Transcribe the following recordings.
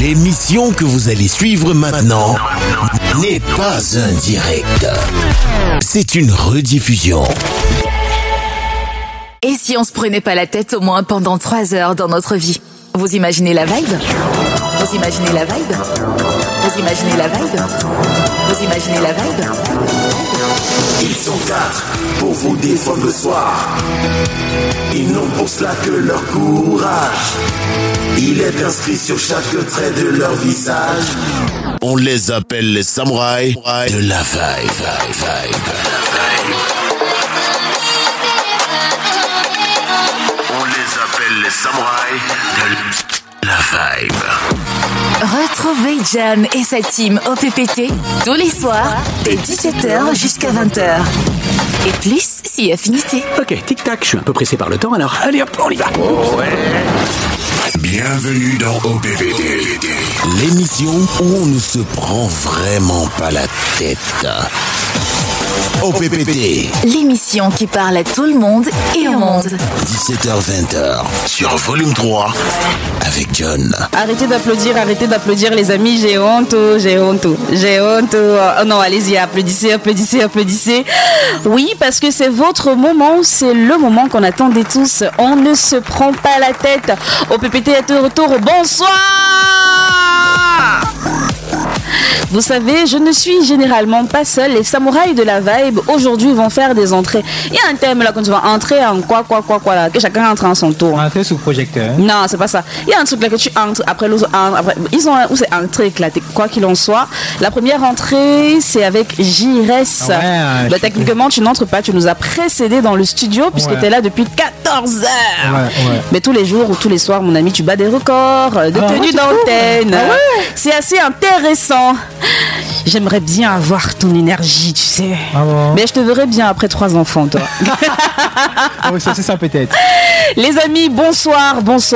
L'émission que vous allez suivre maintenant n'est pas un direct. C'est une rediffusion. Et si on se prenait pas la tête au moins pendant 3 heures dans notre vie? Vous imaginez la vibe? Vous imaginez la vibe? Vous imaginez la vibe? Vous imaginez la vibe? Ils sont 4 pour vous défendre le soir. Ils n'ont pour cela que leur courage. Il est inscrit sur chaque trait de leur visage. On les appelle les samouraïs de la vibe. On les appelle les samouraïs de la vibe. Retrouvez John et sa team au PPT tous les soirs dès 17h jusqu'à 20h. Et plus si affinité. Ok, tic-tac, je suis un peu pressé par le temps, alors allez hop, on y va. Oh ouais. Bienvenue dans OPPT. L'émission où on ne se prend vraiment pas la tête. OPPT. L'émission qui parle à tout le monde et au monde. 17h-20h sur Volume 3 avec John. Arrêtez d'applaudir les amis, j'ai honte. Oh non, allez-y, applaudissez. Oui, parce que c'est votre moment, c'est le moment qu'on attendait tous. On ne se prend pas la tête. OPPT est de retour, bonsoir. Vous savez, je ne suis généralement pas seule. Les samouraïs de la vibe, aujourd'hui, vont faire des entrées. Il y a un thème là, quand tu vas entrer en quoi là, que chacun entre en son tour. Entrer sous projecteur. Non, c'est pas ça. Il y a un truc là que tu entres, après l'autre entre, après, ils ont où c'est entrée éclatée, quoi qu'il en soit. La première entrée, c'est avec JRS. Ouais, techniquement, tu n'entres pas, tu nous as précédé dans le studio, puisque tu es là depuis 14 heures. Ouais. Mais tous les jours ou tous les soirs, mon ami, tu bats des records de tenue d'antenne. C'est assez intéressant. J'aimerais bien avoir ton énergie, tu sais. Mais je te verrais bien après 3 enfants, toi. Oui, ça, c'est ça peut-être. Les amis, bonsoir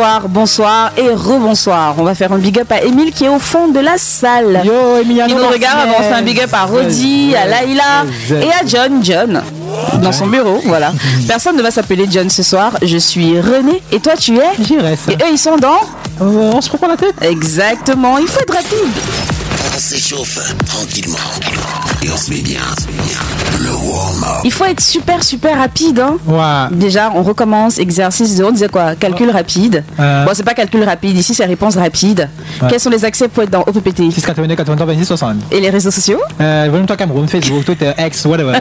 et rebonsoir. On va faire un big up à Émile qui est au fond de la salle. Yo, Emiliano. Qui nous regarde. On fait un big up à Rodi, à Laïla et à John. Dans son bureau, voilà. Personne ne va s'appeler John ce soir. Je suis René et toi tu es JRS. Et eux ils sont dans on se prend pas la tête. Exactement, il faut être rapide. On s'échauffe tranquillement et on se met bien. Le warm-up. Il faut être super rapide, hein. Ouais. Déjà, on recommence. Exercice de, on disait quoi? Calcul rapide. Bon, c'est pas calcul rapide. Ici, c'est réponse rapide. Ouais. Quels sont les accès pour être dans OPPT? 6 82 83 26 60. Et les réseaux sociaux? Volume 3 Cameroun, Facebook, Twitter, X, whatever.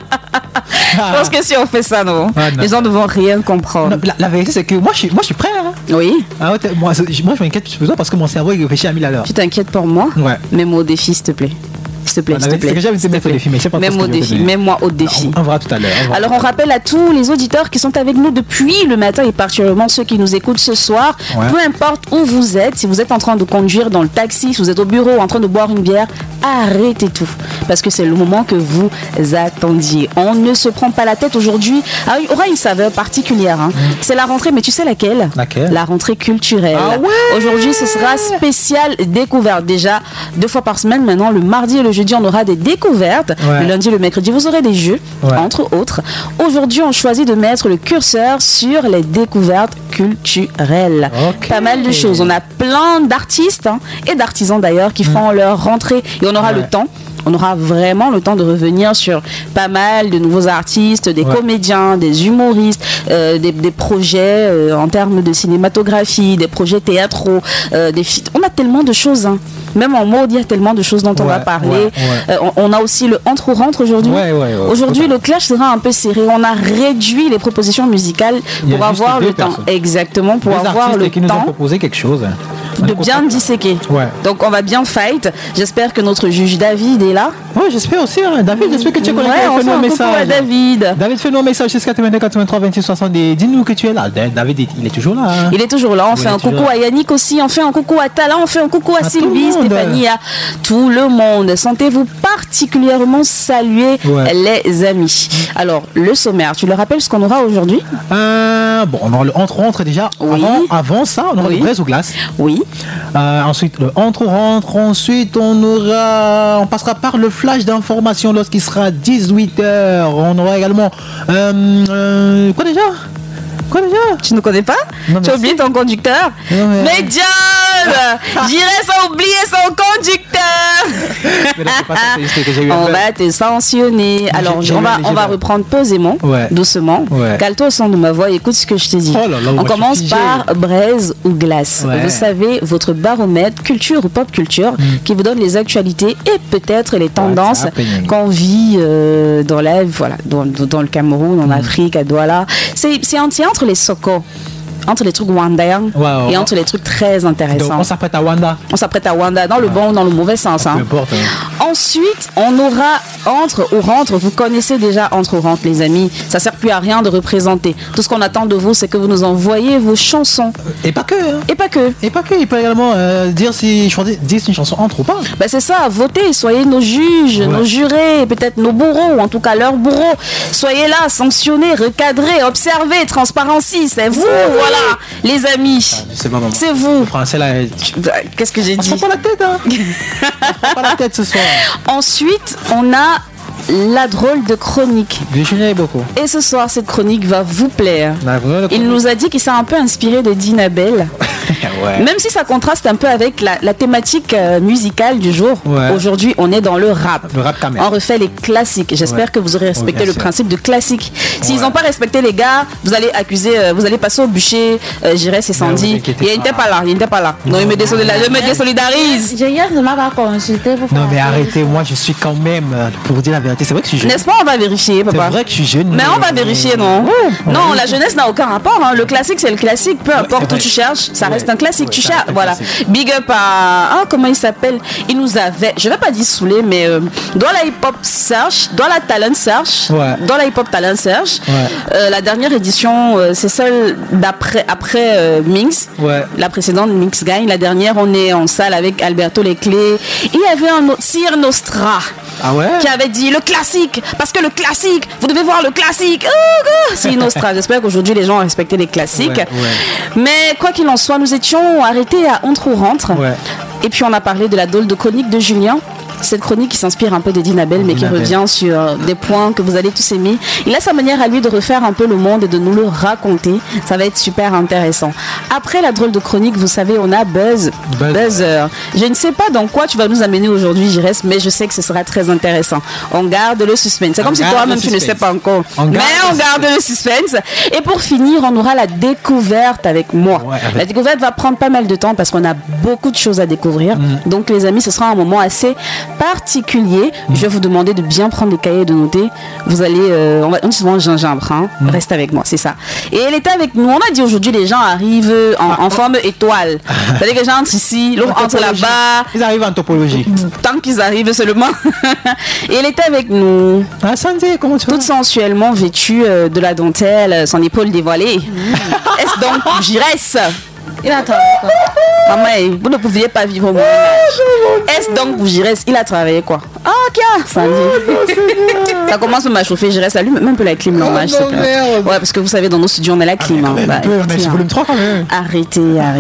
Je pense que si on fait ça, non, les gens ne vont rien comprendre. Non, la vérité, c'est que moi, je suis prêt. Hein. Oui. Ah, moi, je m'inquiète plus parce que mon cerveau il réfléchit à 1000 à l'heure. Tu t'inquiètes pour moi? Ouais. Mets-moi au défi, s'il te plaît. C'est que j'aime te mettre au défi, mais je sais pas. Mets-moi au défi. On verra tout à l'heure. Alors on rappelle à tous les auditeurs qui sont avec nous depuis le matin et particulièrement ceux qui nous écoutent ce soir, peu importe où vous êtes, si vous êtes en train de conduire dans le taxi, si vous êtes au bureau en train de boire une bière, arrêtez tout parce que c'est le moment que vous attendiez. On ne se prend pas la tête aujourd'hui. Ah, il y aura une saveur particulière. Hein. C'est la rentrée, mais tu sais laquelle? La rentrée culturelle. Ah ouais. Aujourd'hui, ce sera spécial découverte. Déjà 2 fois par semaine maintenant, le mardi et le jeudi, on aura des découvertes. Le lundi et le mercredi, vous aurez des jeux, entre autres. Aujourd'hui, on choisit de mettre le curseur sur les découvertes culturelles. Pas mal de choses. On a plein d'artistes et d'artisans d'ailleurs qui font leur rentrée. Et on aura le temps. On aura vraiment le temps de revenir sur pas mal de nouveaux artistes, des comédiens, des humoristes, des projets en termes de cinématographie, des projets théâtraux, on a tellement de choses. Hein. Même en mode, il y a tellement de choses dont on va parler. On a aussi le entre-rentre aujourd'hui. Aujourd'hui, le clash sera un peu serré. On a réduit les propositions musicales pour avoir le temps. Exactement, pour avoir le temps. Nous ont proposé quelque chose. De bien disséquer. Donc on va bien fight. J'espère que notre juge David est là. Oui, j'espère aussi. Hein. David, j'espère que tu es connecté. Fais-nous un message. À David. David, fais-nous un message 82 83 26 60. Dis-nous que tu es là. David, il est toujours là. Hein. Il est toujours là. On fait un coucou à Yannick aussi. On fait un coucou à Tala. On fait un coucou à Sylvie, Stéphanie, à tout le monde. Sentez-vous particulièrement salués, les amis. Alors, le sommaire, tu le rappelles ce qu'on aura aujourd'hui? Bon, on aura le entre-rentre déjà. Avant ça, on aura le braise ou glace. Oui. Ensuite, le entre-rentre. Ensuite, on passera par le flash d'information lorsqu'il sera 18h. On aura également quoi déjà? Quoi déjà? Tu ne connais pas? Tu as oublié ton conducteur? Mais diable! J'irai sans oublier son conducteur! Mais là, c'est pas ça, que j'ai eu on va te sanctionner. Alors, on va reprendre posément, doucement. Cale-toi au son de ma voix, écoute ce que je te dis. Oh là là, on commence par braise ou glace. Vous savez, votre baromètre culture ou pop culture qui vous donne les actualités et peut-être les tendances qu'on vit dans le Cameroun, en Afrique, à Douala. C'est entre les socos, entre les trucs rwandais et entre les trucs très intéressants. Donc on s'apprête à Wanda. On s'apprête à Wanda, dans le bon ou dans le mauvais sens. Hein. Peu importe. Ensuite, on aura entre ou rentre. Vous connaissez déjà entre ou rentre, les amis. Ça sert plus à rien de représenter. Tout ce qu'on attend de vous, c'est que vous nous envoyez vos chansons. Et pas que. Hein. Et pas que. Et pas que. Il peut également dire si une chanson entre ou pas. Ben c'est ça. Votez. Soyez nos juges, nos jurés, peut-être nos bourreaux, ou en tout cas leurs bourreaux. Soyez là, sanctionnez, recadrez, observez, transparency. C'est vous, voilà, les amis. C'est bon, maman. C'est vous. Français là. Qu'est-ce que j'ai dit? On se prend pas la tête, hein. On se prend pas la tête ce soir. Ensuite, on a la drôle de chronique. Beaucoup. Et ce soir, cette chronique va vous plaire. Il nous a dit qu'il s'est un peu inspiré de Dinabel. Même si ça contraste un peu avec la thématique musicale du jour. Aujourd'hui, on est dans le rap. Le rap on refait les classiques. J'espère que vous aurez respecté le principe de classique. S'ils n'ont pas respecté les gars, vous allez accuser, vous allez passer au bûcher. J'irai, c'est Sandy. Il n'était pas là. Non, je me désolidarise. Je ne m'a pas consulté. Non, mais arrêtez, moi je suis quand même, pour vous dire la vérité, c'est vrai que je suis jeune. N'est-ce pas, on va vérifier, papa. C'est vrai que je suis jeune. Mais on va vérifier, non? Non, la jeunesse n'a aucun rapport. Hein. Le classique, c'est le classique. Peu importe où tu cherches, ça reste un classique. Tu cherches, voilà. Big up à. Comment il s'appelle? Il nous avait, je vais pas dire saoulé, mais dans la hip-hop search, dans la talent search, dans la hip-hop talent search, la dernière édition, c'est celle après Minx. La précédente, Minx gagne. La dernière, on est en salle avec Alberto Leclé. Il y avait un autre, Sir Nostra. Qui avait dit le classique, parce que le classique, vous devez voir le classique. C'est Nostra. J'espère qu'aujourd'hui les gens ont respecté les classiques. Mais quoi qu'il en soit, nous étions arrêtés à Entre ou rentre. Et puis on a parlé de la drôle de chronique de Julien. Cette chronique qui s'inspire un peu de Dinabel, mais qui revient sur des points que vous allez tous aimer. Il a sa manière à lui de refaire un peu le monde et de nous le raconter. Ça va être super intéressant. Après la drôle de chronique, vous savez, on a Buzzer. Je ne sais pas dans quoi tu vas nous amener aujourd'hui, Jires, mais je sais que ce sera très intéressant. On garde le suspense. C'est comme si toi-même tu ne sais pas encore. Mais on garde le suspense. Et pour finir, on aura la découverte avec moi. La découverte va prendre pas mal de temps parce qu'on a beaucoup de choses à découvrir. Donc les amis, ce sera un moment assez particulier. Je vais vous demander de bien prendre les cahiers et de noter. Vous allez, on dit souvent gingembre, hein. Reste avec moi, c'est ça. Et elle était avec nous. On a dit aujourd'hui les gens arrivent en forme étoile. C'est-à-dire que les gens entrent ici, l'autre entre là-bas. Ils arrivent en topologie. Tant qu'ils arrivent seulement. Et elle était avec nous. Sandy, comment tu vas? Toute sensuellement vêtue de la dentelle, son épaule dévoilée. Est-ce donc Jires? Il a travaillé quoi? Maman, vous ne pouviez pas vivre au Moyen-Âge. Est-ce donc pour Jires? Il a travaillé quoi? Ah, ok, Sandy. Ça commence à chauffer, Jires. Allume même un peu la clim, normal. Ouais, parce que vous savez, dans nos studios, on a la clim. On a ce volume 3 quand même. Arrêtez.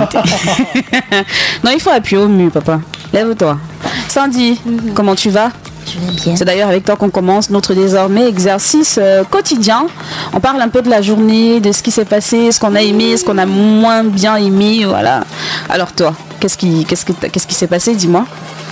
Non, il faut appuyer au mur, papa. Lève-toi. Sandy, comment tu vas? Bien. C'est d'ailleurs avec toi qu'on commence notre désormais exercice quotidien. On parle un peu de la journée, de ce qui s'est passé, ce qu'on a aimé, ce qu'on a moins bien aimé, voilà. Alors toi, qu'est-ce qui s'est passé, dis-moi?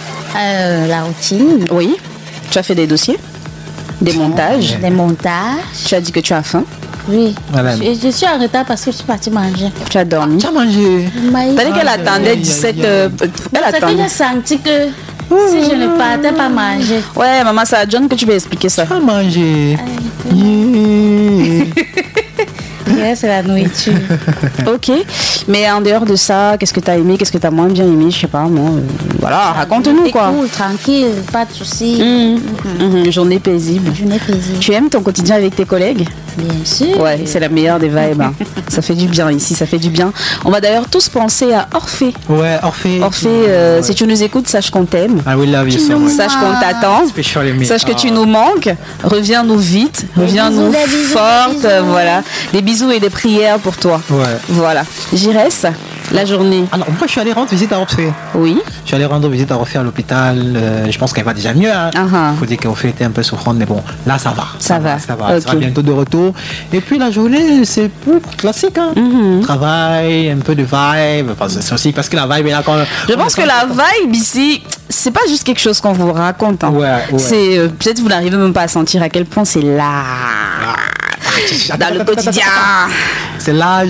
La routine. Oui. Tu as fait des dossiers, des montages. Des montages. Tu as dit que tu as faim. Oui. Voilà. Je suis en retard parce que je suis partie manger. Tu as dormi. Tu as mangé. T'as dit qu'elle attendait 17 heures. C'est que j'ai senti que si je ne partais pas manger. Ouais, maman, c'est à John que tu vas expliquer ça. Tu as mangé. C'est la nourriture. Ok. Mais en dehors de ça, qu'est-ce que tu as aimé, qu'est-ce que tu as moins bien aimé? Je sais pas, moi. Voilà, raconte-nous quoi. Cool, tranquille, pas de soucis. Journée paisible. Tu aimes ton quotidien avec tes collègues? Bien sûr. Ouais, c'est la meilleure des vibes. Hein. Ça fait du bien ici, ça fait du bien. On va d'ailleurs tous penser à Orphée. Ouais, Orphée. Si tu nous écoutes, sache qu'on t'aime. I will love you so much. Sache qu'on t'attend. Sache que tu nous manques. Reviens-nous vite. Reviens-nous forte. Voilà. Des bisous et des prières pour toi. Ouais. Voilà. Jires, La journée. Alors, moi, je suis allé rendre visite à Orphée. Oui. Je suis allé rendre visite à Orphée à l'hôpital. Je pense qu'elle va déjà mieux. Hein. Uh-huh. Faut dire qu'Orphée était un peu souffrante, mais bon, là, ça va. Ça va. Elle sera bientôt de retour. Et puis, la journée, c'est plus classique. Hein. Travail, un peu de vibe. C'est aussi parce que la vibe est là quand... Je pense que la vibe ici, c'est pas juste quelque chose qu'on vous raconte. Hein. Ouais. C'est peut-être vous n'arrivez même pas à sentir à quel point c'est là. Dans le quotidien. C'est là,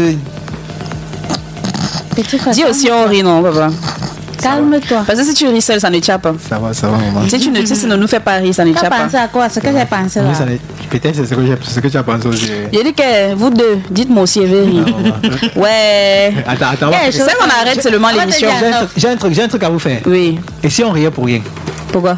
Dis aussi on rit, non, papa. Calme-toi. Parce que si tu ris seul, ça ne tient pas. Ça va, maman. Si tu ne nous fais pas rire, ça ne Tu tient as pas. pensé à quoi? Ce que j'ai pensé là. Peut-être c'est ce que tu as pensé aussi. J'ai dit que vous deux, dites-moi aussi, rire. Ouais. Attends. C'est qu'on arrête seulement l'émission. J'ai un truc à vous faire. Oui. Et si on riait pour rien? Pourquoi?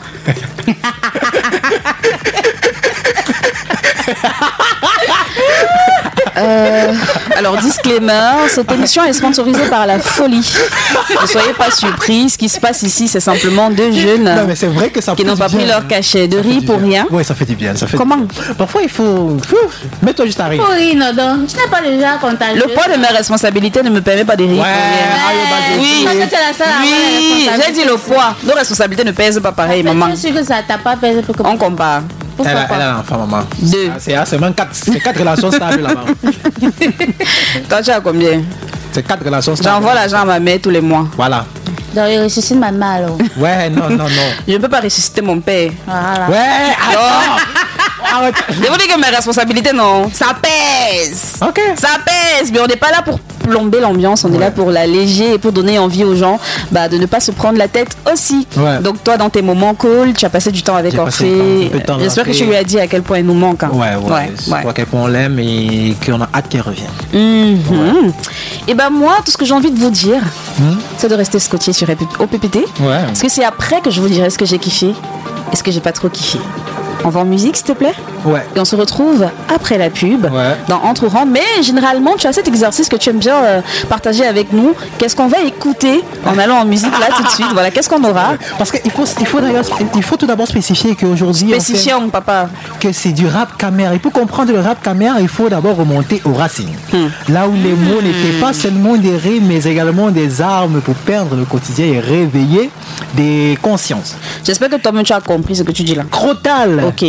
Alors, disclaimer, cette émission est sponsorisée par la folie. Ne soyez pas surpris, ce qui se passe ici, c'est simplement deux jeunes Non, mais c'est vrai que ça qui n'ont pas pris leur cachet de rire pour rien. Oui, ça fait du bien. Comment? Parfois, il faut... Mets-toi juste à rire. Pour rire, non, donc, tu n'es pas déjà contagieux. Le poids de mes responsabilités ne me permet pas de rire pour rien. Oui, Parce que tu es la seule à avoir les j'ai responsabilités. dit le poids. Nos responsabilités ne pèsent pas pareil, maman. Je suis sûre que ça t'a pas pesé pour que... On compare. Elle a l'enfant, maman. Deux. C'est même 4 relations stables là-bas. Toi, tu as combien? C'est 4 relations stables. J'envoie l'argent à ma mère tous les mois. Voilà. Donc, il ressuscite ma mère alors. Ouais, non. Je ne peux pas ressusciter mon père. Voilà. Ouais, alors. Arrête. Je vous dis que mes responsabilités, non, ça pèse. Ok. Ça pèse, mais on n'est pas là pour plomber l'ambiance, on est là pour l'alléger et pour donner envie aux gens de ne pas se prendre la tête aussi. Ouais. Donc toi, dans tes moments cool, tu as passé du temps avec J'ai passé Orphée. un peu de temps avec J'espère que Orphée. tu lui as dit à quel point il nous manque. Hein. Ouais. À quel point on l'aime et qu'on a hâte qu'elle revienne. Et ben moi, tout ce que j'ai envie de vous dire, c'est de rester scotché sur OPPT. Ouais. Parce que c'est après que je vous dirai ce que j'ai kiffé et ce que j'ai pas trop kiffé. On va en musique, s'il te plaît? Ouais. Et on se retrouve après la pub dans Entre Rangs. Mais généralement, tu as cet exercice que tu aimes bien partager avec nous. Qu'est-ce qu'on va écouter en allant en musique là tout de suite? Voilà, qu'est-ce qu'on aura? Parce qu'il faut tout d'abord spécifier qu'aujourd'hui, Spécifiant, papa. que c'est du rap camère. Et pour comprendre le rap camère, il faut d'abord remonter aux racines. Là où les mots n'étaient pas seulement des rimes, mais également des armes pour peindre le quotidien et réveiller des consciences. J'espère que toi-même tu as compris ce que tu dis là. Crotal. Ok.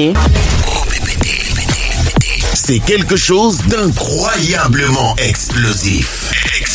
C'est quelque chose d'incroyablement explosif.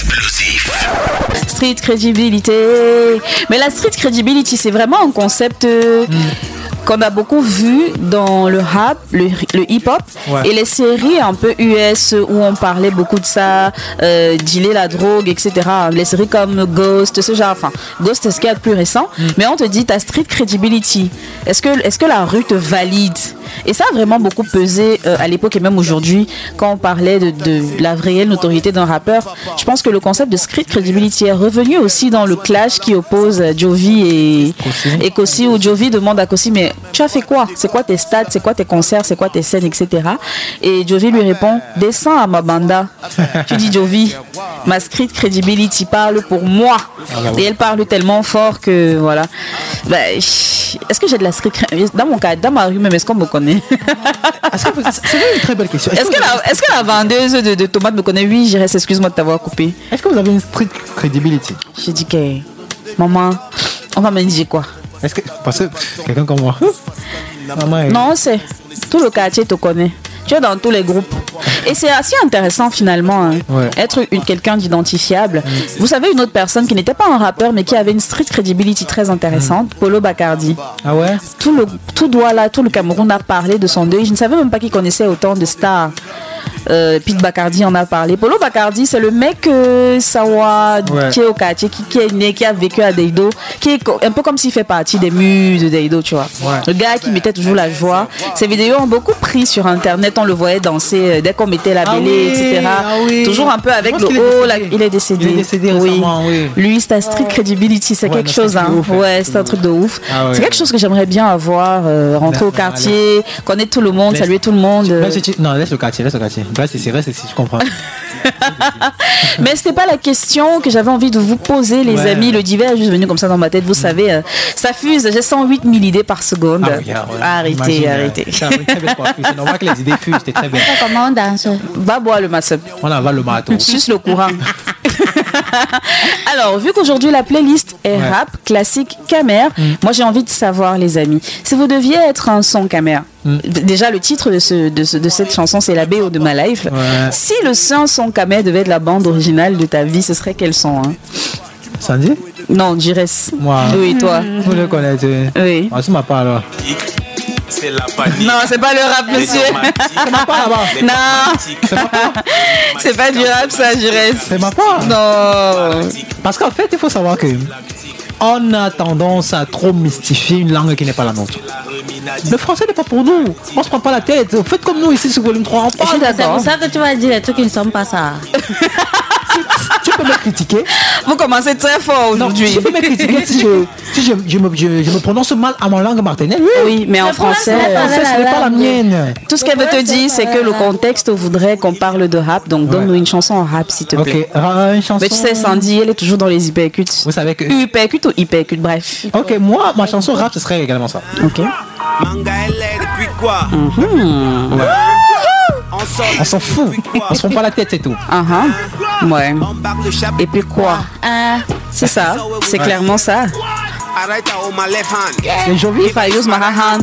Street credibility. Mais la street credibility, c'est vraiment un concept qu'on a beaucoup vu dans le rap, le hip-hop et les séries un peu US où on parlait beaucoup de ça, dealer la drogue, etc. Les séries comme Ghost, ce genre. Enfin, Ghost, c'est ce qu'il y a de plus récent. Mais on te dit ta street credibility. Est-ce que la rue te valide? Et ça a vraiment beaucoup pesé à l'époque et même aujourd'hui quand on parlait de la réelle notoriété d'un rappeur. Je pense que le concept de street credibility est revenu aussi dans le clash qui oppose Jovi et Kossi, où Jovi demande à Kossi mais tu as fait quoi? C'est quoi tes stats? C'est quoi tes concerts? C'est quoi tes scènes, etc. Et Jovi lui répond descends à ma banda. Tu dis Jovi, ma street credibility parle pour moi. Et elle parle tellement fort que voilà. Est-ce que j'ai de la street credibility? Dans mon cas, dans ma rue même, est-ce qu'on me connaît? C'est une très belle question. Est-ce que la vendeuse de tomates me connaît? Oui, j'irais, excuse-moi de t'avoir coupé. Est-ce que vous avez une street credibility? J'ai dit que maman, on va me dire quoi? Est-ce que parce que quelqu'un comme moi? Maman, non, c'est tout le quartier te connaît. Tu es dans tous les groupes. Et c'est assez intéressant finalement, être quelqu'un d'identifiable. Vous savez, une autre personne qui n'était pas un rappeur mais qui avait une street credibility très intéressante, Polo Bacardi. Ah ouais? Tout le Cameroun a parlé de son deuil. Je ne savais même pas qu'il connaissait autant de stars. Pete Bacardi en a parlé. Polo Bacardi, c'est le mec Sawa qui est au quartier, qui est né, qui a vécu à Deido, qui est un peu comme s'il fait partie des murs de Deido, tu vois. Le gars qui mettait toujours la joie. Ses vidéos ont beaucoup pris sur internet, on le voyait danser dès qu'on mettait la bélé, etc. Toujours un peu avec le haut. Il est décédé. Il est décédé récemment, Lui, c'est street credibility, c'est quelque chose. C'est un truc de ouf. C'est quelque chose que j'aimerais bien avoir, rentrer au quartier, connaître tout le monde, saluer tout le monde. Non, laisse le quartier. C'est vrai, si tu comprends. Mais c'était pas la question que j'avais envie de vous poser, les amis. Le divers est juste venu comme ça dans ma tête. Vous savez, ça fuse. J'ai 108 000 idées par seconde. Arrêtez. C'est normal que les idées fusent. C'était très bien. Comment on danse? Va boire le masseur. On avale le marathon. Suce le courant. Alors, vu qu'aujourd'hui la playlist est rap, classique, Kamer, moi j'ai envie de savoir, les amis, si vous deviez être un son Kamer, déjà le titre de cette chanson c'est la BO de ma life. Si le son Kamer devait être la bande originale de ta vie, ce serait quel son hein? Sandy? Non, Jires. Moi. Oui, toi. Vous le connaissez? Oui. C'est ma part alors. C'est la panique. Non, c'est pas le rap, monsieur. C'est ma part là-bas. Non. C'est pas du rap, ça, Jires. C'est ma part. Non. Parce qu'en fait, il faut savoir que on a tendance à trop mystifier une langue qui n'est pas la nôtre. Le français n'est pas pour nous. On se prend pas la tête. Faites comme nous ici sur Volume 3. C'est pour ça que tu vas dire des trucs qui ne sont pas ça. Tu peux me critiquer. Vous commencez très fort aujourd'hui. Tu peux me critiquer si je me prononce mal à ma langue martiniquaise. Oui, mais en français, Ce n'est pas la mienne. tout ce qu'elle veut te dire, c'est que le contexte voudrait qu'on parle de rap. Donc, donne-nous une chanson en rap, s'il te plaît. Ok, une chanson. Mais tu sais, Sandy, elle est toujours dans les hypercutes. Vous savez que. Hypercute ou hypercute, bref. Ok, moi, ma chanson rap, ce serait également ça. Ok. Manga LA depuis quoi? On s'en fout. On se prend pas la tête, c'est tout. Ouais. Et puis quoi? C'est ça. C'est clairement ça. Les Jovi. If I use my hand.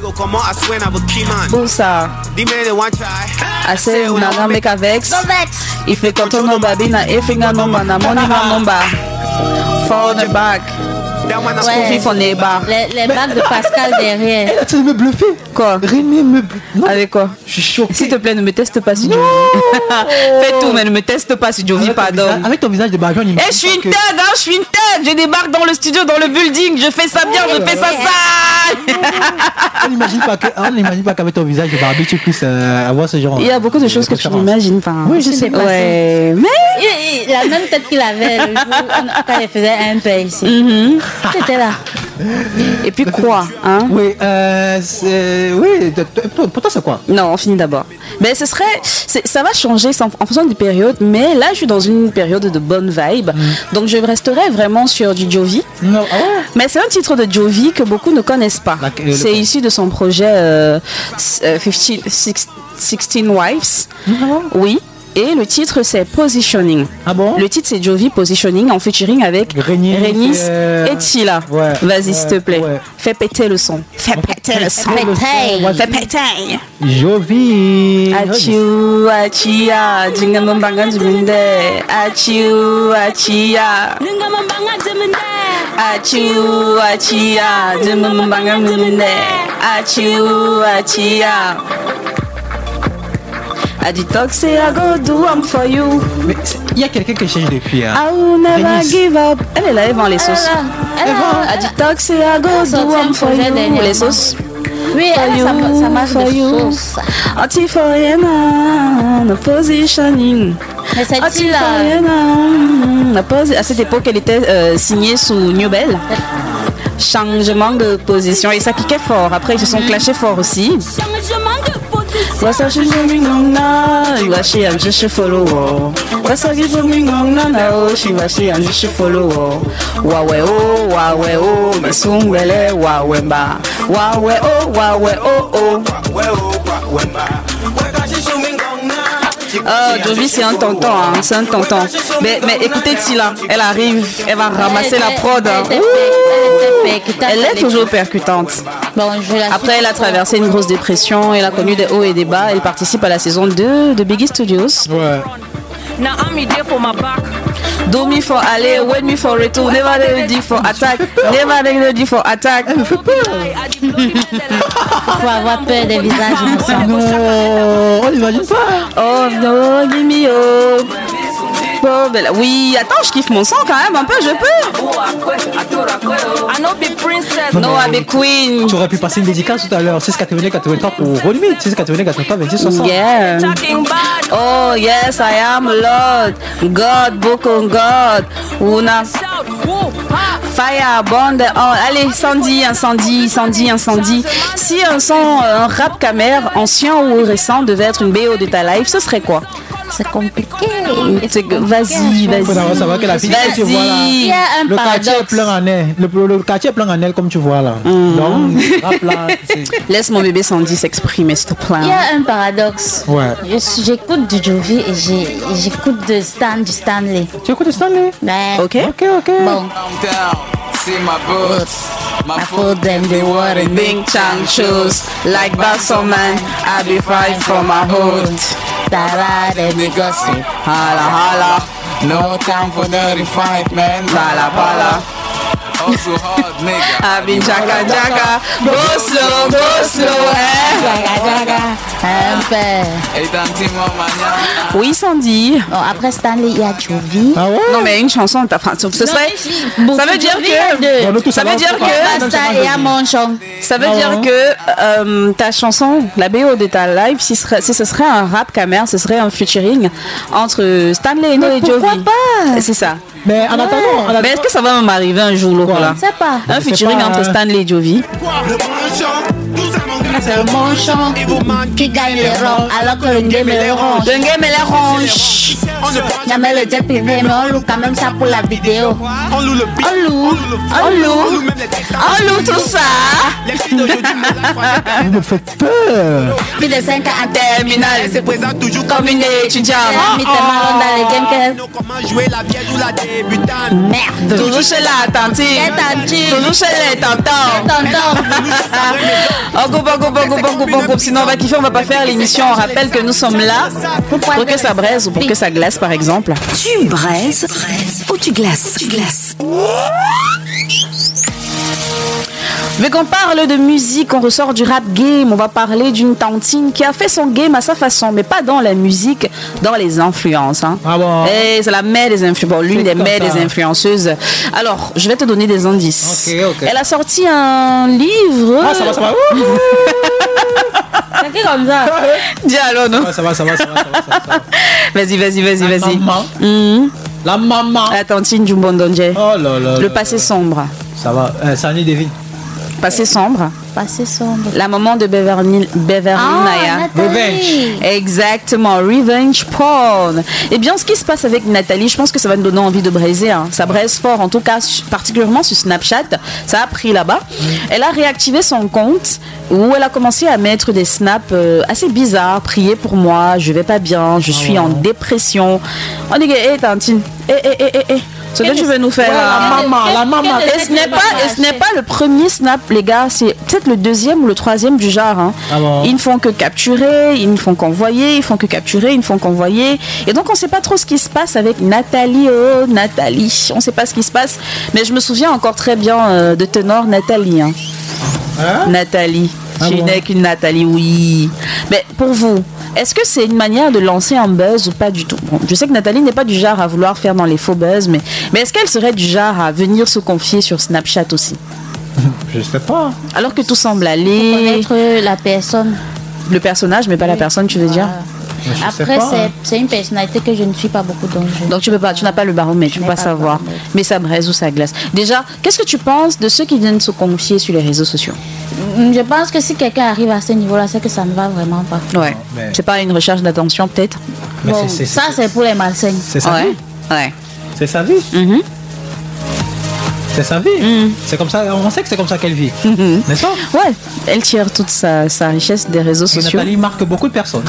Où ça? Assez ou nana make vex. If you control no baby na efinga no mana money na number. For the back. Ouais. Les bagues de Pascal derrière. Elle a tu me bluffé. Quoi? Rémi me bluffé. Avec quoi? Je suis choqué. S'il te plaît, ne me teste pas si Jovi. Fais tout, mais ne me teste pas si Jovi, pardon. Avec ton visage de bajon, je suis une tête, je suis une tête. Je débarque dans le studio, dans le building. Je fais ça bien, je fais ça sale. On n'imagine pas qu'avec ton visage de Barbie, tu puisses avoir ce genre. Il y a beaucoup de choses que tu n'imagines pas. Oui, je sais pas. Ouais. Mais la même tête qu'il avait le jour quand il faisait un peu ici. C'était là. Et puis quoi hein? Oui, pour toi c'est quoi? Non, on finit d'abord. Mais ça va changer en fonction des périodes. Mais là, je suis dans une période de bonne vibe. Donc, je resterai vraiment sur du Jovi. Non, mais c'est un titre de Jovi que beaucoup ne connaissent pas. C'est issu de son projet 16 Wives. Oui. Et le titre c'est Positioning. Ah bon? Le titre c'est Jovi Positioning en featuring avec Renis et Tila. Ouais, vas-y s'il te plaît. Ouais. Fais péter le son. Fais péter le son. Fais péter. Jovi. Achiu achia jingamambanga jiminde. Achiu achia. Achiu achia jingamambanga jiminde. Achiu achia. I detox say I go do one for you. Mais il y a quelqu'un qui cherche depuis. I will never give up. Elle est là, elle vend les sauces. I detox say I go do one for you. Les sauces. Oui, ça marche de sauce. Anti-foreigner, no positioning. Mais celle-ci-là. À cette époque, elle était signée sous New Bell. Changement de position. Et ça kickait fort. Après, ils se sont clashés fort aussi. Changement de position. What's up, she's coming on now? You are she and just follow. What's up, she's coming on now? She was she and just follow. Wawe oh, mesungele wawemba. Wawe oh. Jovi c'est un tonton, hein, c'est un tonton. Mais écoutez Tila, elle arrive, elle va ramasser la prod. Elle est toujours percutante. Bon, après, elle a traversé une grosse dépression, elle a connu des hauts et des bas. Elle participe à la saison 2 de Biggie Studios. Ouais. Do me for aller, wait me for return, never ready for attack, never ready for attack. Elle me fait peur. Faut avoir peur des visages ensemble. Non, on n'imagine pas. Oh no, give me hope. Oh, ben là, oui, attends, je kiffe mon son quand même un peu, je peux. No, avec Queen. Tu aurais pu passer une dédicace tout à l'heure, 681-83 pour Rolimi, 681-83, 26-60. Yeah. Oh, yes, I am Lord. God, book on God. Una. Fire, bond. Oh, allez, incendie. Si un son, un rap Kamer, ancien ou récent, devait être une BO de ta life, ce serait quoi? C'est compliqué. Vas-y, Il faut d'abord savoir que la fille que tu vois là, Il y a un le quartier est paradoxe. plein en aile. Le quartier est plein en aile comme tu vois là. Donc, rap là, c'est... Laisse mon bébé Sandy s'exprimer, s'il te plaît. Il y a un paradoxe. Ouais. J'écoute du Jovi et j'écoute du Stanley. Tu écoutes Stanley? Ben, Ok. bon. I put them the water in Bing Chang shoes, like Bassoman, I be fight for my hood. Tara, them the gossip. Hala hala, No time for dirty fight, man. bala bala. Also hard, nigga. I be jaga jaga, go slow, eh. Jaga, jaga, un peu. Et dans petit moment, mañana. Oui, Sandy. Bon, après Stanley, il y a Jovi. Ah ouais? Non, mais une chanson, enfin, ce serait. Beaucoup Ça veut de dire Jovi, il y a que. deux. Ça veut dire que. Basta et à mon chant. Ça veut dire que ta chanson, la BO de ta live, si ce serait un rap camer, ce serait un featuring entre Stanley Eno et Jovi. Pourquoi pas? C'est ça. Mais en attendant, Mais est-ce que ça va m'arriver un jour, Laura? Je sais pas. Un featuring entre Stanley et Jovi. C'est mon chant qui gagne les ronds alors que le game est les ronds. Le game est la ronge. Jamais le jet privé, mais on loue quand même ça pour la vidéo. On loue le beat, On loue. même les textes. On loue tout ça. Les filles d'aujourd'hui, vous me faites peur. Plus de 5 ans à Terminal, elles se présentent toujours comme une étudiante. mis tes marrons dans les games nous comment jouer la vieille ou la débutante. que... Merde. Toujours chez la tante. Les tantis. Toujours chez les tontons. Tonton. On coupe. Sinon, on va kiffer, on va pas faire l'émission. On rappelle que nous sommes là pour que ça braise ou pour que ça glace, par exemple. Tu braises ou tu glaces? Vu qu'on parle de musique, on ressort du rap game, on va parler d'une tantine qui a fait son game à sa façon, mais pas dans la musique, dans les influences. Hein. Ah bon? Et c'est la mère des influenceuses, l'une C'est des comme mères ça. des influenceuses. Alors, je vais te donner des indices. Ok. Elle a sorti un livre. Ah, ça va. C'est qui comme ça? Dis allô, non? Ça va. Vas-y. Maman. La maman. La tantine du Mbondonje. Oh là. Le passé sombre. Ça va. Sani devine. Passé sombre. Passé sombre. La maman de Beverly Naya. Nathalie. Exactement, revenge porn. Eh bien, ce qui se passe avec Nathalie, je pense que ça va nous donner envie de braiser. Hein. Ça braise fort, en tout cas, particulièrement sur Snapchat. Ça a pris là-bas. Elle a réactivé son compte où elle a commencé à mettre des snaps assez bizarres. Priez pour moi, je vais pas bien, je suis en dépression. On dit, hé, tantine, ce que tu veux nous faire là. La maman. Et ce n'est pas le premier snap, les gars. C'est peut-être le deuxième ou le troisième du genre. Hein. Ah bon? Ils ne font que capturer, ils ne font qu'envoyer, ils font que capturer, ils ne font qu'envoyer. Et donc, on ne sait pas trop ce qui se passe avec Nathalie. Oh, Nathalie. On ne sait pas ce qui se passe. Mais je me souviens encore très bien de Ténor Nathalie. Hein. Nathalie. Ah Tu bon? n'es qu'une Nathalie, oui. Mais pour vous, est-ce que c'est une manière de lancer un buzz ou pas du tout? Bon, je sais que Nathalie n'est pas du genre à vouloir faire dans les faux buzz, mais est-ce qu'elle serait du genre à venir se confier sur Snapchat aussi? Je sais pas. Alors que tout semble aller. Connaître la personne. Le personnage, mais pas la personne, tu veux dire? Je sais Après, pas. c'est une personnalité que je ne suis pas beaucoup donc je... Donc tu n'as pas le baromètre, tu peux n'ai pas pas le savoir. baromètre. Mais ça braise ou ça glace. Déjà, qu'est-ce que tu penses de ceux qui viennent se confier sur les réseaux sociaux? Je pense que si quelqu'un arrive à ce niveau-là, c'est que ça ne va vraiment pas. Ouais. mais- C'est pas une recherche d'attention, peut-être? Mais Bon, ça, c'est pour les malsains. c'est sa vie. Ouais. C'est sa vie. Mhm. C'est sa vie. C'est comme ça. On sait que c'est comme ça qu'elle vit. N'est-ce pas? Ouais. Elle tire toute sa richesse des réseaux Et sociaux. Nathalie marque beaucoup de personnes.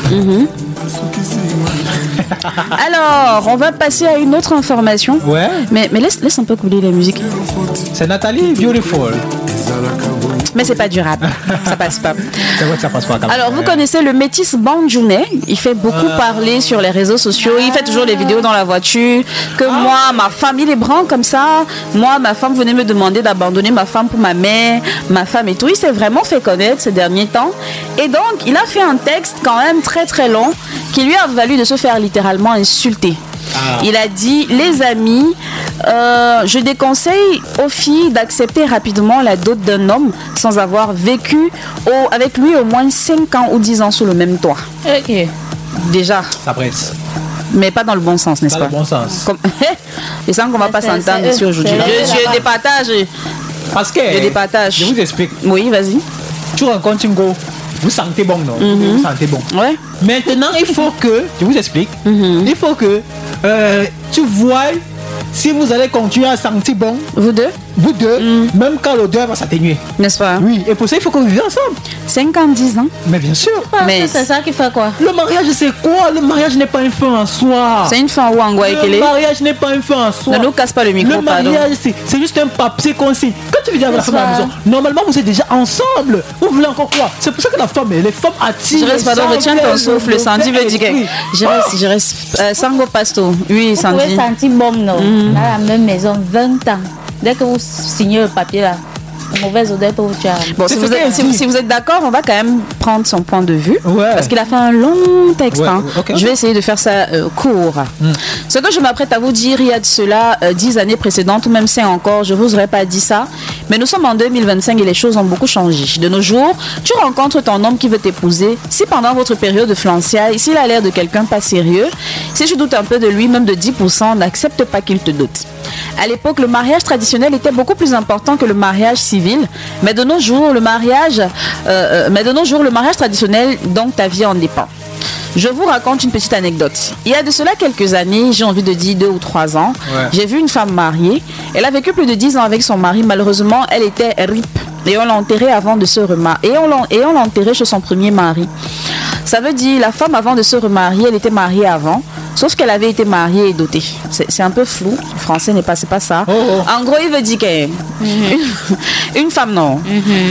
Alors, on va passer à une autre information. Ouais. Mais laisse un peu couler la musique. C'est Nathalie Beautiful. Mais c'est pas du rap. Ça passe pas. C'est vrai que ça passe pas. quand même. Alors, vous connaissez le métis Banjoune. Il fait beaucoup parler sur les réseaux sociaux. Il fait toujours des vidéos dans la voiture. Que moi, ma femme, il est brun comme ça. Moi, ma femme venait me demander d'abandonner ma femme pour ma mère, ma femme et tout. Il s'est vraiment fait connaître ces derniers temps. Et donc, il a fait un texte quand même très très long qui lui a valu de se faire littéralement insulter. Il a dit, les amis, je déconseille aux filles d'accepter rapidement la dot d'un homme sans avoir vécu avec lui au moins 5 ans ou 10 ans sous le même toit. Ok. Déjà, Ça presse. mais pas dans le bon sens, n'est-ce Dans pas? le bon sens. Comme... Et ça qu'on va pas C'est- s'entendre c'est ici eux, aujourd'hui. c'est eux. Je départage. Parce que. Je départage. Je vous explique. Oui, vas-y. Tu rencontres une go. vous sentez bon, non? Vous sentez bon. Ouais. Maintenant, il faut que, je vous explique, il faut que tu vois si vous allez continuer à sentir bon. Vous deux, même quand l'odeur va s'atténuer. n'est-ce pas? Oui, et pour ça, il faut qu'on vive ensemble. 50-10 ans. Mais bien sûr. Mais c'est ça qui fait quoi? Le mariage, c'est quoi? Le mariage n'est pas une fin en soi. C'est une fin ou en quoi? Le mariage n'est pas une fin en soi. Ne nous casse pas le micro, Le mariage, c'est juste un papier qu'on signe. Quand tu viens avec la femme à la maison, normalement, vous êtes déjà ensemble. Vous voulez encore quoi? C'est pour ça que la femme, les femmes attirent. Je reste, pardon, retiens ton souffle. Sandy veut dire que. Je reste. Sango Pasto. Oui, Sandy. Vous pouvez sentir bon, non? Dans la même maison, 20 ans. Dès que vous signez le papier là, mauvaise odeur pour vous tuer. Bon, si vous êtes d'accord, on va quand même prendre son point de vue. Ouais. Parce qu'il a fait un long texte. Ouais, hein. okay. Je vais essayer de faire ça court. Ce que je m'apprête à vous dire, il y a de cela 10 années précédentes, ou même 5 encore, je ne vous aurais pas dit ça. Mais nous sommes en 2025 et les choses ont beaucoup changé. De nos jours, tu rencontres ton homme qui veut t'épouser. Si pendant votre période de fiançailles, s'il a l'air de quelqu'un pas sérieux, si tu doutes un peu de lui, même de 10%, n'accepte pas qu'il te doute. À l'époque, le mariage traditionnel était beaucoup plus important que le mariage civil. Mais de nos jours, le mariage traditionnel, donc ta vie en dépend. Je vous raconte une petite anecdote. Il y a de cela quelques années, j'ai envie de dire 2 ou 3 ans, j'ai vu une femme mariée. Elle a vécu plus de 10 ans avec son mari. Malheureusement, elle était RIP. Et on l'a enterrée avant de se remarier. Et on l'a enterrée chez son premier mari. Ça veut dire, la femme avant de se remarier, elle était mariée avant. Sauf qu'elle avait été mariée et dotée. C'est un peu flou. Le français n'est pas, c'est pas ça. En gros, il veut dire qu'une femme, non.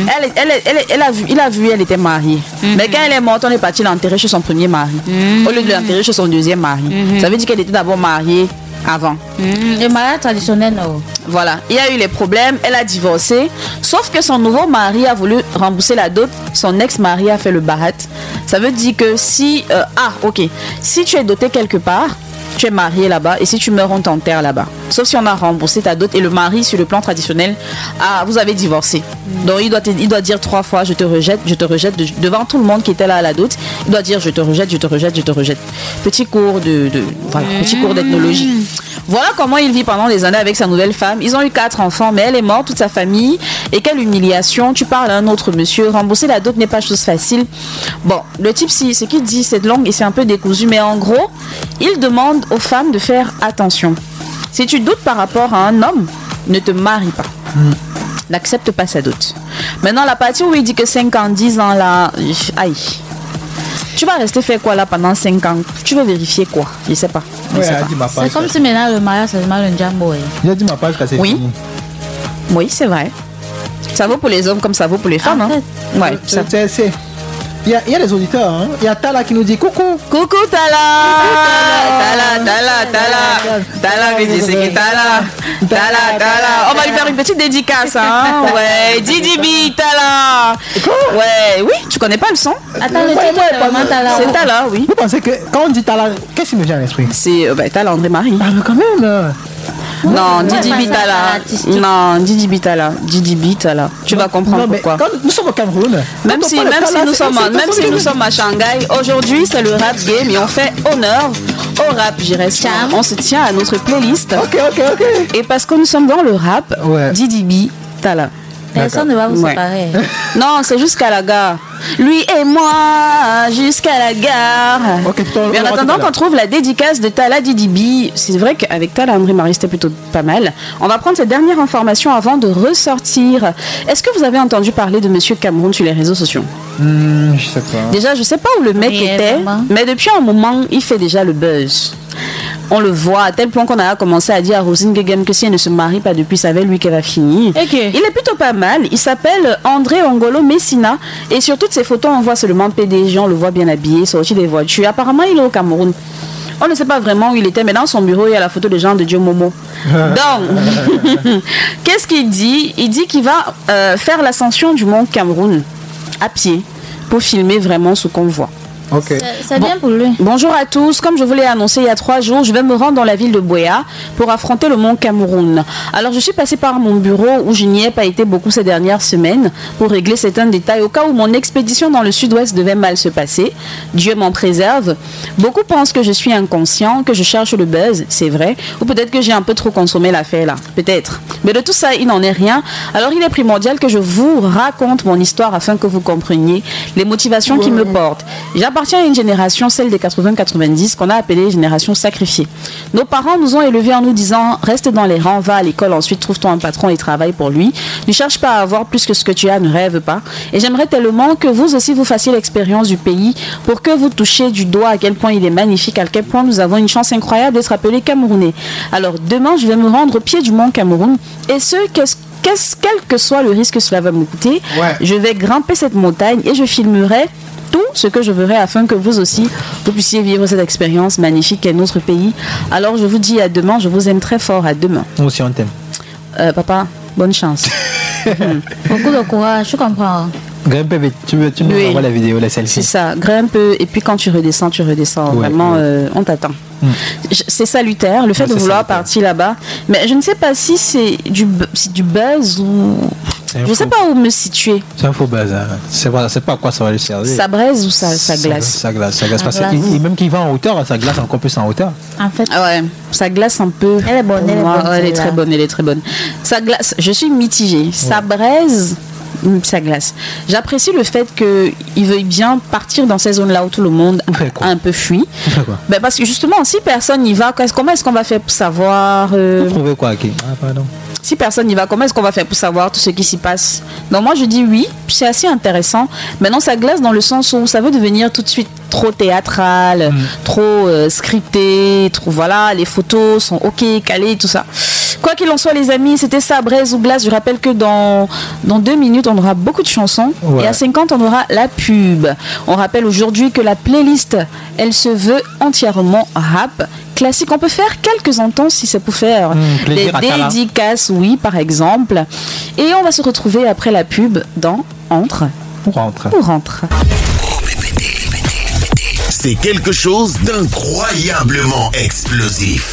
Il a vu, elle était mariée. Mais quand elle est morte, on est parti l'enterrer chez son premier mari. Au lieu de l'enterrer chez son deuxième mari. Ça veut dire qu'elle était d'abord mariée avant. Le mariage traditionnel, non. Voilà, il y a eu les problèmes, elle a divorcé, sauf que son nouveau mari a voulu rembourser la dot, son ex-mari a fait le barat. Ça veut dire que si si tu es doté quelque part, tu es marié là-bas, et si tu meurs, on t'enterre là-bas. Sauf si on a remboursé ta dot, et le mari, sur le plan traditionnel, vous avez divorcé. Donc il doit dire 3 fois je te rejette devant tout le monde qui était là à la dot. Il doit dire je te rejette. Petit cours petit cours d'ethnologie. Voilà comment il vit pendant des années avec sa nouvelle femme. Ils ont eu 4 enfants, mais elle est morte, toute sa famille. Et quelle humiliation. Tu parles à un autre monsieur. Rembourser la dot n'est pas chose facile. Bon, le type, ce qu'il dit, c'est de langue et c'est un peu décousu. Mais en gros, il demande aux femmes de faire attention. Si tu doutes par rapport à un homme, ne te marie pas. N'accepte pas sa dot. Maintenant, la partie où il dit que 5 ans, 10 ans, là, aïe. Tu vas rester faire quoi là pendant 5 ans? Tu veux vérifier quoi? Je sais pas. C'est comme si maintenant le mariage c'est mal un jambo. J'ai dit ma page que c'est fini. Oui, c'est vrai. Ça vaut pour les hommes comme ça vaut pour les femmes. Hein? Ouais, il y a les auditeurs, hein. Il y a Tala qui nous dit coucou. Coucou Tala. Tala, on va lui faire une petite dédicace, hein. Ouais, Didi B, Tala. Ouais, oui, tu connais pas le son? Attends, le titre est Tala. C'est Tala, oui. Vous pensez que quand on dit Tala, qu'est-ce qui me vient à l'esprit? C'est Tala André-Marie. Ah, mais quand même. Non, Didi Bitala. Non, Didi Bitala. Didi Bitala. Tu vas comprendre pourquoi. Nous sommes au Cameroun. Même si nous sommes à Shanghai, aujourd'hui c'est le rap game et on fait honneur au rap, j'irais. On se tient à notre playlist. Ok. Et parce que nous sommes dans le rap, Didi Bitala. Personne ne va vous séparer. Non, c'est jusqu'à la gare. Lui et moi, jusqu'à la gare. Mais en attendant qu'on trouve la dédicace de Tala Didibi, c'est vrai qu'avec Tala André-Marie, c'était plutôt pas mal. On va prendre cette dernière information avant de ressortir. Est-ce que vous avez entendu parler de Monsieur Cameroun sur les réseaux sociaux? Je sais pas. Déjà, je sais pas où le mec était, mais depuis un moment, il fait déjà le buzz. On le voit à tel point qu'on a commencé à dire à Rosine Gegem que si elle ne se marie pas depuis, c'est avec lui qu'elle va finir. Il est plutôt pas mal. Il s'appelle André Ongolo Messina. Et sur toutes ses photos, on voit seulement PDG, on le voit bien habillé, sorti des voitures. Apparemment, il est au Cameroun. On ne sait pas vraiment où il était, mais dans son bureau, il y a la photo de Jean de Dieu Momo. Donc, qu'est-ce qu'il dit? Il dit qu'il va faire l'ascension du mont Cameroun à pied pour filmer vraiment ce qu'on voit. Ok. C'est bien pour lui. Bonjour à tous. Comme je vous l'ai annoncé il y a 3 jours, je vais me rendre dans la ville de Buea pour affronter le mont Cameroun. Alors, je suis passée par mon bureau où je n'y ai pas été beaucoup ces dernières semaines pour régler certains détails au cas où mon expédition dans le sud-ouest devait mal se passer. Dieu m'en préserve. Beaucoup pensent que je suis inconscient, que je cherche le buzz, c'est vrai. Ou peut-être que j'ai un peu trop consommé l'affaire là. Peut-être. Mais de tout ça, il n'en est rien. Alors, il est primordial que je vous raconte mon histoire afin que vous compreniez les motivations qui me portent. J'appartiens à une génération, celle des 80-90, qu'on a appelée génération sacrifiée. Nos parents nous ont élevés en nous disant « Reste dans les rangs, va à l'école, ensuite trouve-toi un patron et travaille pour lui. Ne cherche pas à avoir plus que ce que tu as, ne rêve pas. » Et j'aimerais tellement que vous aussi vous fassiez l'expérience du pays pour que vous touchiez du doigt à quel point il est magnifique, à quel point nous avons une chance incroyable d'être appelés Camerounais. Alors demain, je vais me rendre au pied du mont Cameroun et quel que soit le risque que cela va me coûter, je vais grimper cette montagne et je filmerai tout ce que je verrai afin que vous aussi, vous puissiez vivre cette expérience magnifique qu'est notre pays. Alors je vous dis à demain, je vous aime très fort, à demain. Nous aussi on t'aime. Papa, bonne chance. Beaucoup de courage, je comprends. Grimpe, tu nous envoies la vidéo, la selfie. C'est ça, grimpe et puis quand tu redescends. Vraiment, on t'attend. C'est salutaire, le fait de vouloir partir là-bas. Mais je ne sais pas si c'est du buzz ou... Je ne sais pas où me situer. C'est un faux buzz. Hein. C'est pas à quoi ça va lui servir. Ça braise ou ça glace? Ça glace. Et même qu'il va en hauteur, ça glace encore plus en hauteur. En fait, ouais, ça glace un peu. Elle est bonne, elle est très bonne, elle est très bonne. Ça glace, je suis mitigée. Ça braise, ça glace. J'apprécie le fait qu'il veuille bien partir dans ces zones-là où tout le monde a un peu fui. Ben parce que justement, si personne n'y va, comment est-ce qu'on va faire pour savoir Vous trouvez quoi, Aki? Pardon. Si personne n'y va, comment est-ce qu'on va faire pour savoir tout ce qui s'y passe? Donc moi je dis oui, c'est assez intéressant. Maintenant ça glace dans le sens où ça veut devenir tout de suite trop théâtral, trop scripté, trop voilà, les photos sont ok, calées, tout ça. Quoi qu'il en soit les amis, c'était ça, braise ou glace. Je rappelle que dans 2 minutes on aura beaucoup de chansons et à 50 on aura la pub. On rappelle aujourd'hui que la playlist, elle se veut entièrement rap. Classique, on peut faire quelques ententes si c'est pour faire des dédicaces, oui, par exemple. Et on va se retrouver après la pub dans Entre ou Rentre. C'est quelque chose d'incroyablement explosif.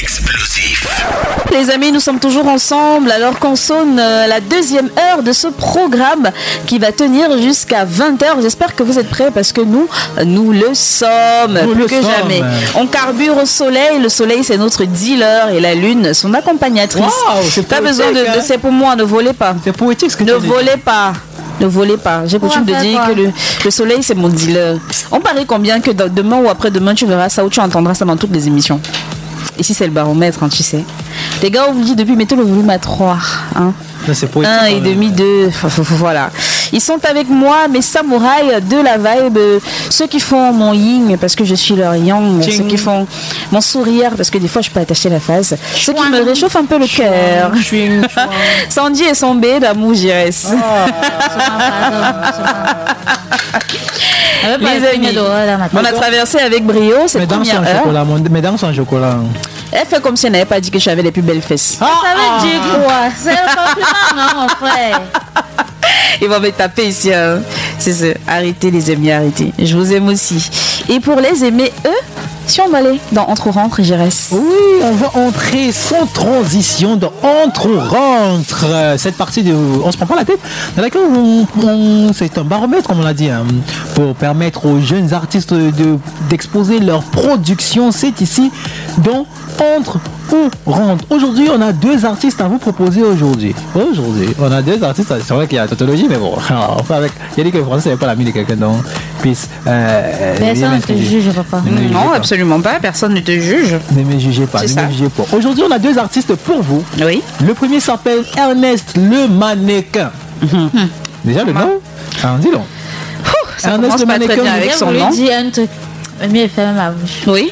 Les amis, nous sommes toujours ensemble alors qu'on sonne la 2e heure de ce programme qui va tenir jusqu'à 20h. J'espère que vous êtes prêts parce que nous le sommes plus que jamais. On carbure au soleil. Le soleil, c'est notre dealer et la lune, son accompagnatrice. Wow, pas besoin de c'est pour moi, ne volez pas. C'est poétique ce que ne volez pas. Ne volez pas. J'ai coutume de dire que le soleil, c'est mon dealer. On parie combien que demain ou après-demain, tu verras ça ou tu entendras ça dans toutes les émissions. Ici, c'est le baromètre, hein, tu sais. Les gars, on vous dit depuis, mettez le volume à 3. Hein. 1,5, 2. Voilà. Ils sont avec moi, mes samouraïs de la vibe. Ceux qui font mon yin, parce que je suis leur yang. Ceux qui font mon sourire, parce que des fois, je peux attacher la face. Ceux qui me réchauffent un peu le cœur. Sandy et son B d'amour, j'irais. Les amis, on a traversé avec brio cette première heure. Mes dents sont en chocolat. Elle fait comme si elle n'avait pas dit que j'avais les plus belles fesses. Ça veut dire quoi? C'est un compliment, non, mon frère? Ils vont me taper ici. Hein. C'est ça. Arrêtez les amis, arrêtez. Je vous aime aussi. Et pour les aimer, eux, si on va aller dans Entre Rentre et Gérès. Oui, on va entrer sans transition dans Entre Rentre. Cette partie de On se prend pas la tête, dans laquelle c'est un baromètre, comme on l'a dit, hein, pour permettre aux jeunes artistes d'exposer leur production. C'est ici dans Entre ou Rentre. Aujourd'hui, on a 2 artistes à vous proposer aujourd'hui. On a 2 artistes. C'est vrai qu'il y a la tautologie, mais bon, enfin avec. Il a dit que le français n'est pas l'ami de quelqu'un, donc puisse. Personne ne te juge, papa. Non, absolument pas. Personne ne te juge. Ne me jugez pas. Aujourd'hui, on a 2 artistes pour vous. Oui. Le premier s'appelle Ernest le mannequin. Déjà le nom. Dis-le. Ernest le mannequin. Avec son nom. Mieux fait même la bouche. Oui.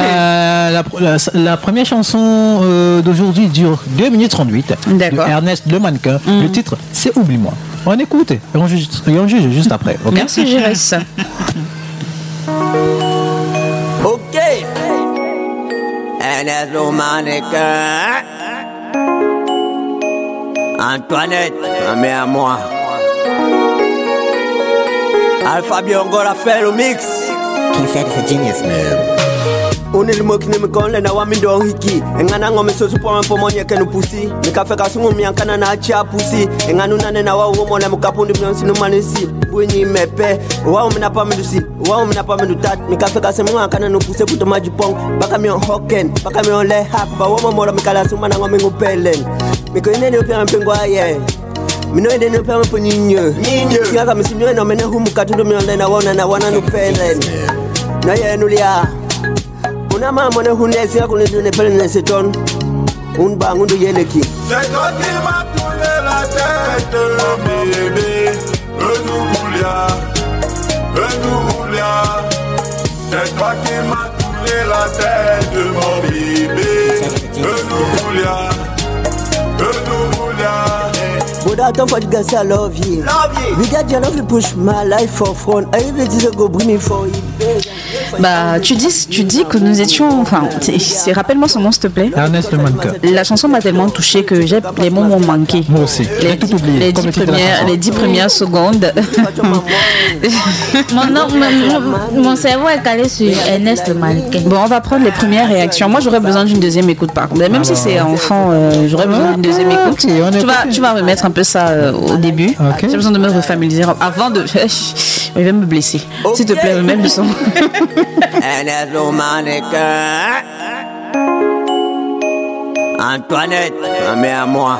La première chanson d'aujourd'hui dure 2 minutes 38. D'accord. Ernest le mannequin. Le titre, c'est Oublie-moi. On écoute et on juge juste après. Okay? Merci, Gérès. Ok. Ernest le mannequin. Antoinette, ma mère à moi. Alpha Biongo l'a fait le mix. King said it's a genius, man. Unil mokne mkonle na wami ndo hiki engana ngome sosu po mampo monye kenu pusi nikafeka sungu miankana na achia pusi enganu nane na wao mole mukapundi mnyonsi numanisi bunyi mepe wao minapa mindusi wao minapa mindutat nikafeka semu ankana no puse puto majipong baka mion hoken baka mion le hak ba wao mora mikala suma na ngome ngupelen miko inene upia mpengo aye mino inene upia mpo nyinyo siaka misimyo no mene humu katundo mion le na wana nupelen na ye nulia Una maman ne hunesi à connaître ne pelle ne s'étonne. Un bang de yeneki. C'est toi qui m'as tourné la tête, bébé. Renouvelia. C'est toi qui m'as tourné la tête, mon bébé. Renouvelia. But I don't forget I love you. We got your love to push my life for front. I even did go bring me for it. Bah, tu dis que nous étions. Enfin, rappelle-moi son nom, s'il te plaît. Ernest Le Mannequin. La chanson m'a tellement touchée que les mots m'ont manqué. Moi aussi. J'ai tout oublié. Les 10 premières secondes. Mon cerveau est calé sur Ernest Le Mannequin. Bon, on va prendre les premières réactions. Moi, j'aurais besoin d'une deuxième écoute, par contre. Même si c'est enfant, j'aurais besoin d'une deuxième écoute. Tu vas remettre un peu ça au début. J'ai besoin de me refamiliariser avant de. Il va me blesser. S'il te plaît, remets le son. Ernest Le Mannequin. Antoinette, ma mère à moi.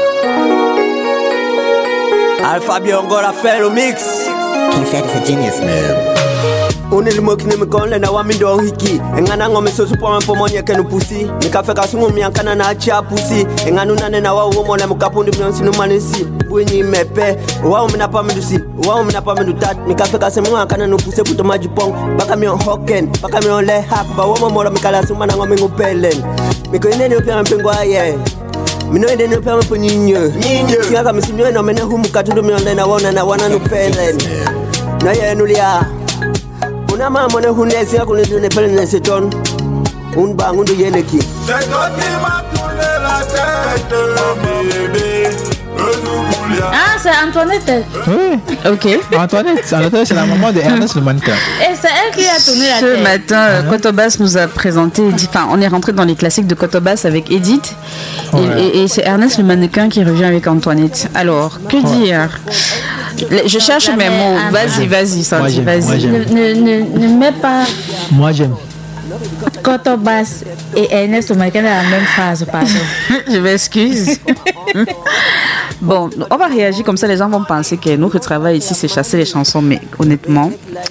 Alpha Biongo l'a fait le mix. King said it's a genius, man. Unil mokne mkonle na wami ndo hiki engana ngome sosu po mampo monye kenu pusi nikafeka sungu miankana na achia pusi enganu nane na wao mole mukapundi mnyonsi numanisi bunyi mepe wao minapa mindusi wao minapa mindutat nikafeka semu ankana no puse puto majipong baka mion hoken baka mion le hak ba wao mora mikala suma na ngome ngupelen miko inene upia mpengo aye mino inene upia mpo nyinyo siaka misimyo no mene humu katundo mion le na wana nupelen na ye nulia Una maman ne hunesi à connaître ne pelle ne s'étonne. Un bang de yeneki. C'est toi qui m'as tourné la tête, bébé. Ah, c'est Antoinette. Oui. Ok. Antoinette, c'est la maman de Ernest Le Mannequin. Et c'est elle qui a tourné la tête. Ce matin, Kotobas nous a présenté. Enfin, on est rentré dans les classiques de Kotobas avec Edith. Et c'est Ernest Le Mannequin qui revient avec Antoinette. Alors, que dire? Je cherche mes mots. Vas-y, Sandy, vas-y. Ne mets pas. Moi, j'aime. Kotobas et Ernest Le Mannequin dans la même phrase, pardon. Je m'excuse. Bon, on va réagir comme ça, les gens vont penser que notre travail ici, c'est chasser les chansons, mais honnêtement,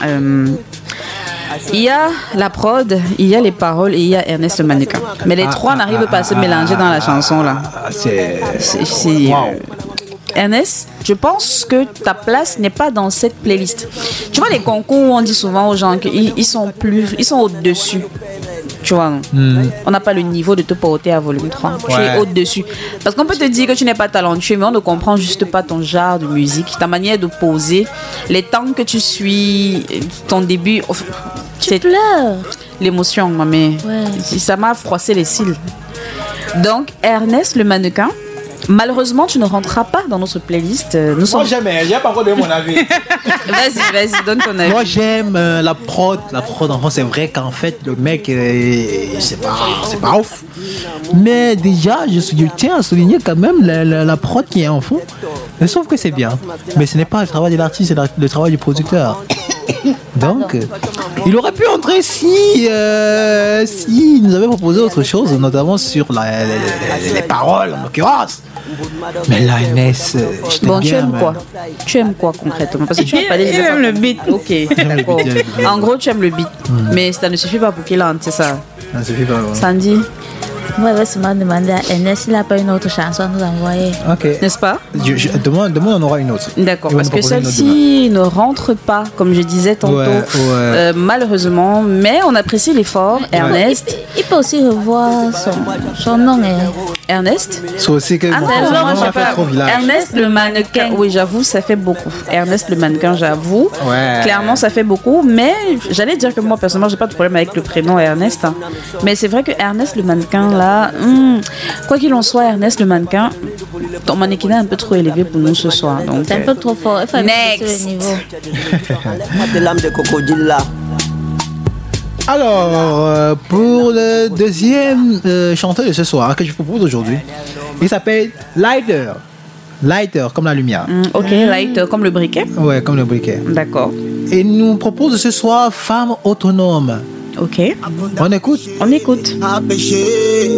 il y a la prod, il y a les paroles et il y a Ernest Le Mannequin. Mais les trois n'arrivent pas à se mélanger dans la chanson, là. Ernest, je pense que ta place n'est pas dans cette playlist. Tu vois les concours où on dit souvent aux gens qu'ils sont au-dessus. Tu vois, on n'a pas le niveau de te porter à volume 3. Tu es au-dessus. Parce qu'on peut te dire que tu n'es pas talentueux, mais on ne comprend juste pas ton genre de musique, ta manière de poser, les temps que tu suis, ton début. Tu pleures. L'émotion, mais ça m'a froissé les cils. Donc, Ernest Le Mannequin, malheureusement, tu ne rentreras pas dans notre playlist. Moi, j'aime, il n'y a pas encore donné mon avis. Vas-y, donne ton avis. Moi, j'aime la prod. La prod, en fait, c'est vrai qu'en fait, le mec, c'est pas ouf. Mais déjà, je tiens à souligner quand même la prod qui est en fond. Mais sauf que c'est bien. Mais ce n'est pas le travail de l'artiste, c'est le travail du producteur. Donc, il aurait pu entrer si nous avait proposé autre chose, notamment sur les paroles, en l'occurrence. Mais là, Inès, bon, tu aimes quoi? Tu aimes quoi concrètement? Parce que tu as parlé de le beat. Ok, d'accord. En gros, tu aimes le beat. Mais ça ne suffit pas pour qu'il entre, c'est ça? Ça ne suffit pas. Sandy? Moi, je vais seulement demander à Ernest s'il n'a pas une autre chanson à nous envoyer. Ok. N'est-ce pas? Demain, on aura une autre. D'accord, parce que celle-ci ne rentre pas, comme je disais tantôt, malheureusement. Mais on apprécie l'effort, Ernest. Il peut aussi revoir son nom. Ernest? C'est aussi que Ernest Le Mannequin. Oui, j'avoue, ça fait beaucoup. Ernest Le Mannequin, j'avoue. Clairement, ça fait beaucoup. Mais j'allais dire que moi, personnellement, j'ai pas de problème avec le prénom Ernest. Hein. Mais c'est vrai que Ernest Le Mannequin, là, quoi qu'il en soit, Ernest Le Mannequin, ton mannequinat est un peu trop élevé pour nous ce soir. C'est un peu trop fort. Il faut next. le niveau. De l'âme de crocodile là. Alors, pour le deuxième chanteur de ce soir que je propose aujourd'hui, il s'appelle Lighter. Lighter, comme la lumière. Ok, lighter, comme le briquet. Ouais, comme le briquet. D'accord. Et il nous propose ce soir Femme autonome. Ok. On écoute? On écoute. À pécher.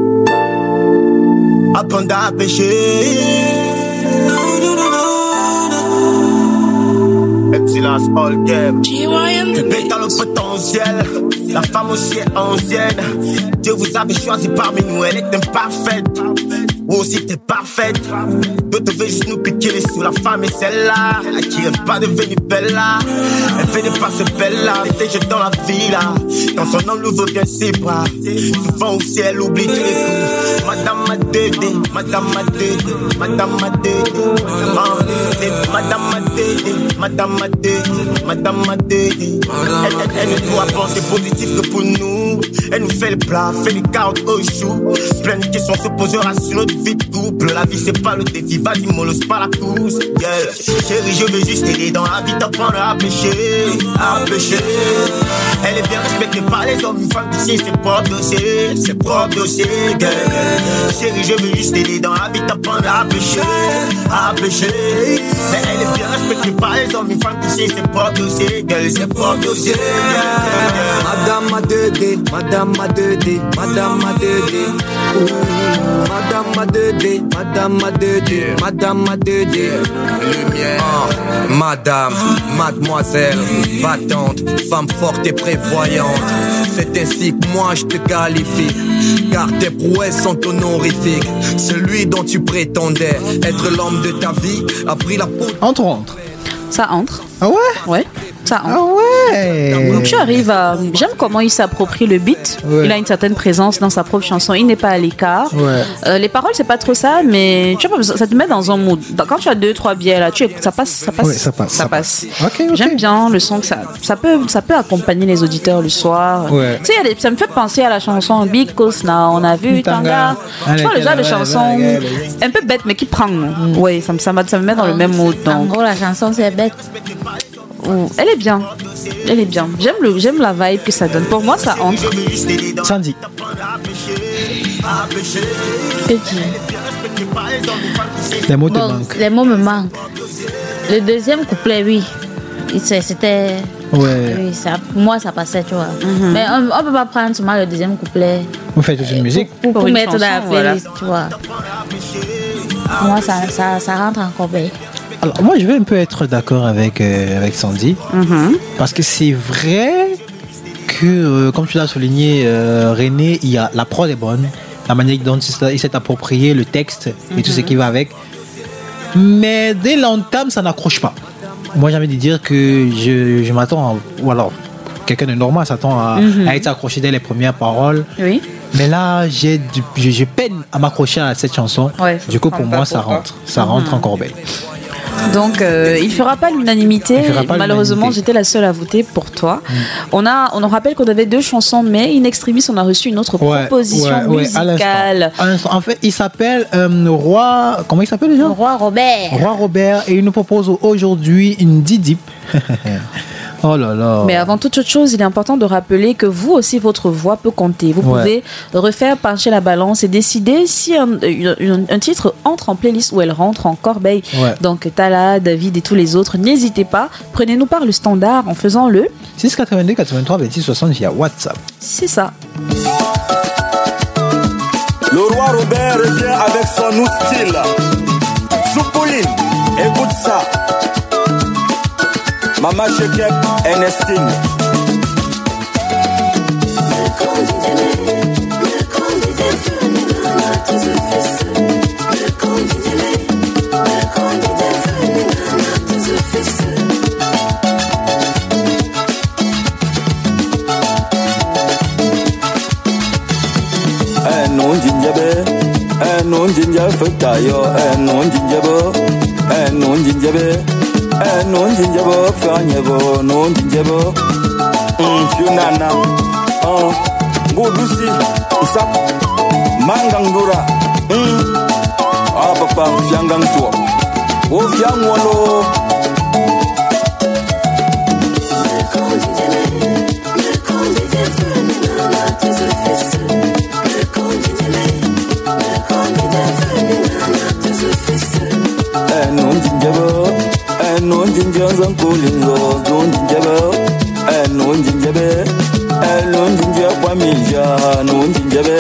Apprendre à pécher. Excellence all game. Bébé dans le potentiel. La femme aussi est ancienne. Dieu vous avait choisi parmi nous, elle est imparfaite. Vous aussi t'es parfaite. D'autres veulent juste nous piquer les sous. La femme est celle-là, qui rêve pas de devenir belle là. Elle fait des passes belles là, c'est je dans la vie là. Quand son homme l'ouvre bien ses bras. Souvent aussi elle oublie tous les coups. Madame ma 2D, Madame ma 2D, Madame ma 2D. C'est Madame ma 2D, Madame ma 2D, Madame ma 2D. Elle ne doit penser positif que pour nous. Elle nous fait le plat, fait les carottes au chou. Plein de questions se posera sur notre vie de couple. La vie c'est pas le défi, vas-y mollos pas la course. Yeah. Chérie, je veux juste t'aider dans la vie, t'apprendre à pêcher, à pêcher. Elle est bien respectée par les hommes, une femme d'ici, c'est propre dossier, c'est propre dossier. Yeah. Chérie, je veux juste t'aider dans la vie, t'apprendre à pêcher, à pêcher. Mais elle est bien respectée par les hommes, une femme d'ici, c'est propre dossier, girl, c'est propre dossier. Yeah. Madame ma 2D, Madame ma 2D, Madame ma 2D. Madame ma 2D, Madame ma 2D, Madame ma 2D. Madame, mademoiselle, battante, femme forte et prévoyante. C'est ainsi que moi je te qualifie, car tes prouesses sont honorifiques. Celui dont tu prétendais être l'homme de ta vie a pris la peau. Entre. Ça entre. Ah ouais? Ouais, ça entre. Ah ouais. Donc tu arrives à... J'aime comment il s'approprie le beat. Ouais. Il a une certaine présence dans sa propre chanson. Il n'est pas à l'écart. Ouais. Les paroles, c'est pas trop ça, mais tu vois, ça te met dans un mood. Quand tu as 2-3 bières là, ça passe. Ouais, ça passe. Okay. J'aime bien le son que ça peut accompagner les auditeurs le soir. Ouais. Tu sais, ça me fait penser à la chanson Big Cosna, on a vu Tanga. Tu vois le genre de chanson un peu bête mais qui prend. Ouais, ça me met dans le même mood. Donc. En gros, la chanson c'est bête. Elle est bien. Elle est bien. J'aime la vibe que ça donne. Pour moi, ça entre. Sandy. Les mots te manquent. Les mots me manquent. Le deuxième couplet, oui. C'était... Ouais. Oui, pour moi, ça passait, tu vois. Mais on ne peut pas prendre seulement le deuxième couplet. Vous faites toute une musique pour une mettre chanson, dans la playlist, tu vois. Pour moi, ça rentre encore bien. Alors, moi, je vais un peu être d'accord avec Sandy. Parce que c'est vrai que, comme tu l'as souligné, René, la prod est bonne. La manière dont il s'est approprié le texte et tout ce qui va avec. Mais dès l'entame, ça n'accroche pas. Moi, j'ai envie de dire que je m'attends ou alors, quelqu'un de normal s'attend à être accroché dès les premières paroles. Oui. Mais là, je peine à m'accrocher à cette chanson. Ouais, du coup, pour moi, ça rentre. Ça rentre encore bien. Donc, il ne fera pas l'unanimité. Malheureusement, j'étais la seule à voter pour toi. On rappelle qu'on avait 2 chansons, mais in extremis, on a reçu une autre proposition musicale. En fait, il s'appelle Roi... Comment il s'appelle déjà? Roi Robert. Roi Robert. Et il nous propose aujourd'hui une Didip. Oh là là. Mais avant toute autre chose, il est important de rappeler que vous aussi, votre voix peut compter. Vous pouvez refaire pencher la balance et décider si un titre entre en playlist ou elle rentre en corbeille. Donc Tala, David et tous les autres, n'hésitez pas. Prenez-nous par le standard en faisant le 682 83 26 60 via WhatsApp. C'est ça. Le roi Robert revient avec son nouveau style. Soupoline, écoute ça. Mama Shekep, Ernestine. Non jinjabe, non jinjabe futayo, non jinjabo, non jinjabe. Non jinjabo fanyebo non jinjabo Fiunana Ngudusi Isap Mangangdura Papa fiangang tua O fiang walo nunjinjebe nunjinjenza nkulingo nunjinjebe nunjinjebe nunjinje kwamija nunjinjebe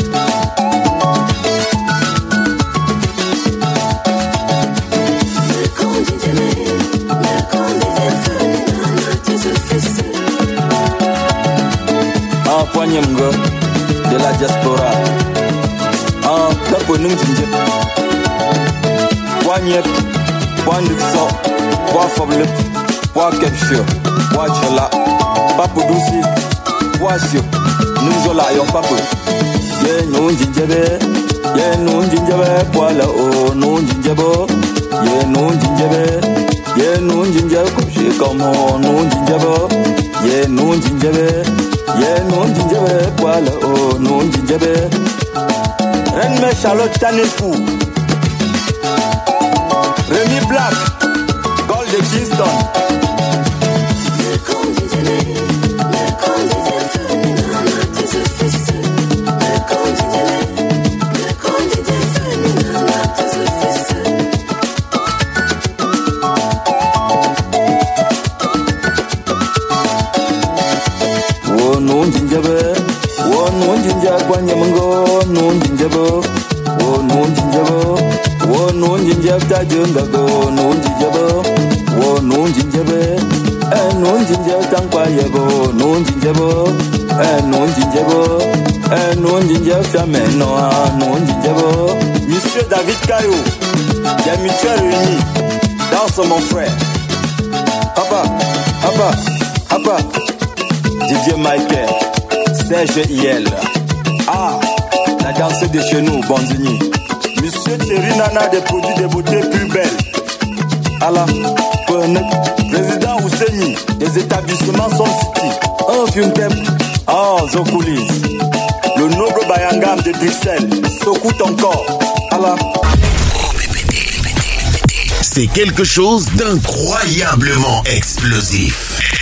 Poignamga de la diaspora. Tapo nunjinje. Poignep, poindixo, poifablip, poikepsho, poichela, papo douci, poisio, nunjola yon papo. Ye nunjinjebe, poila o nunjinjebo, ye nunjinjebe kopje komo nunjinjebo, ye nunjinjebe. Yeah, non ginjebe, poil, oh, non ginjebe. Renme Charlotte Tanepou. Rémi Black, Gold de Kingston. Monsieur David Caillou, il y a Mutuelle Réunie, danse mon frère. Hapa, Didier Michael, Serge IL. La danse de chez nous, Bonzini. Monsieur Thierry Nana des produits de beauté plus belles. Président Ousseini des établissements Son City. Fiuntep, Zokoulis. Le noble Bayangam de Bruxelles. S'occupe encore. C'est quelque chose d'incroyablement explosif.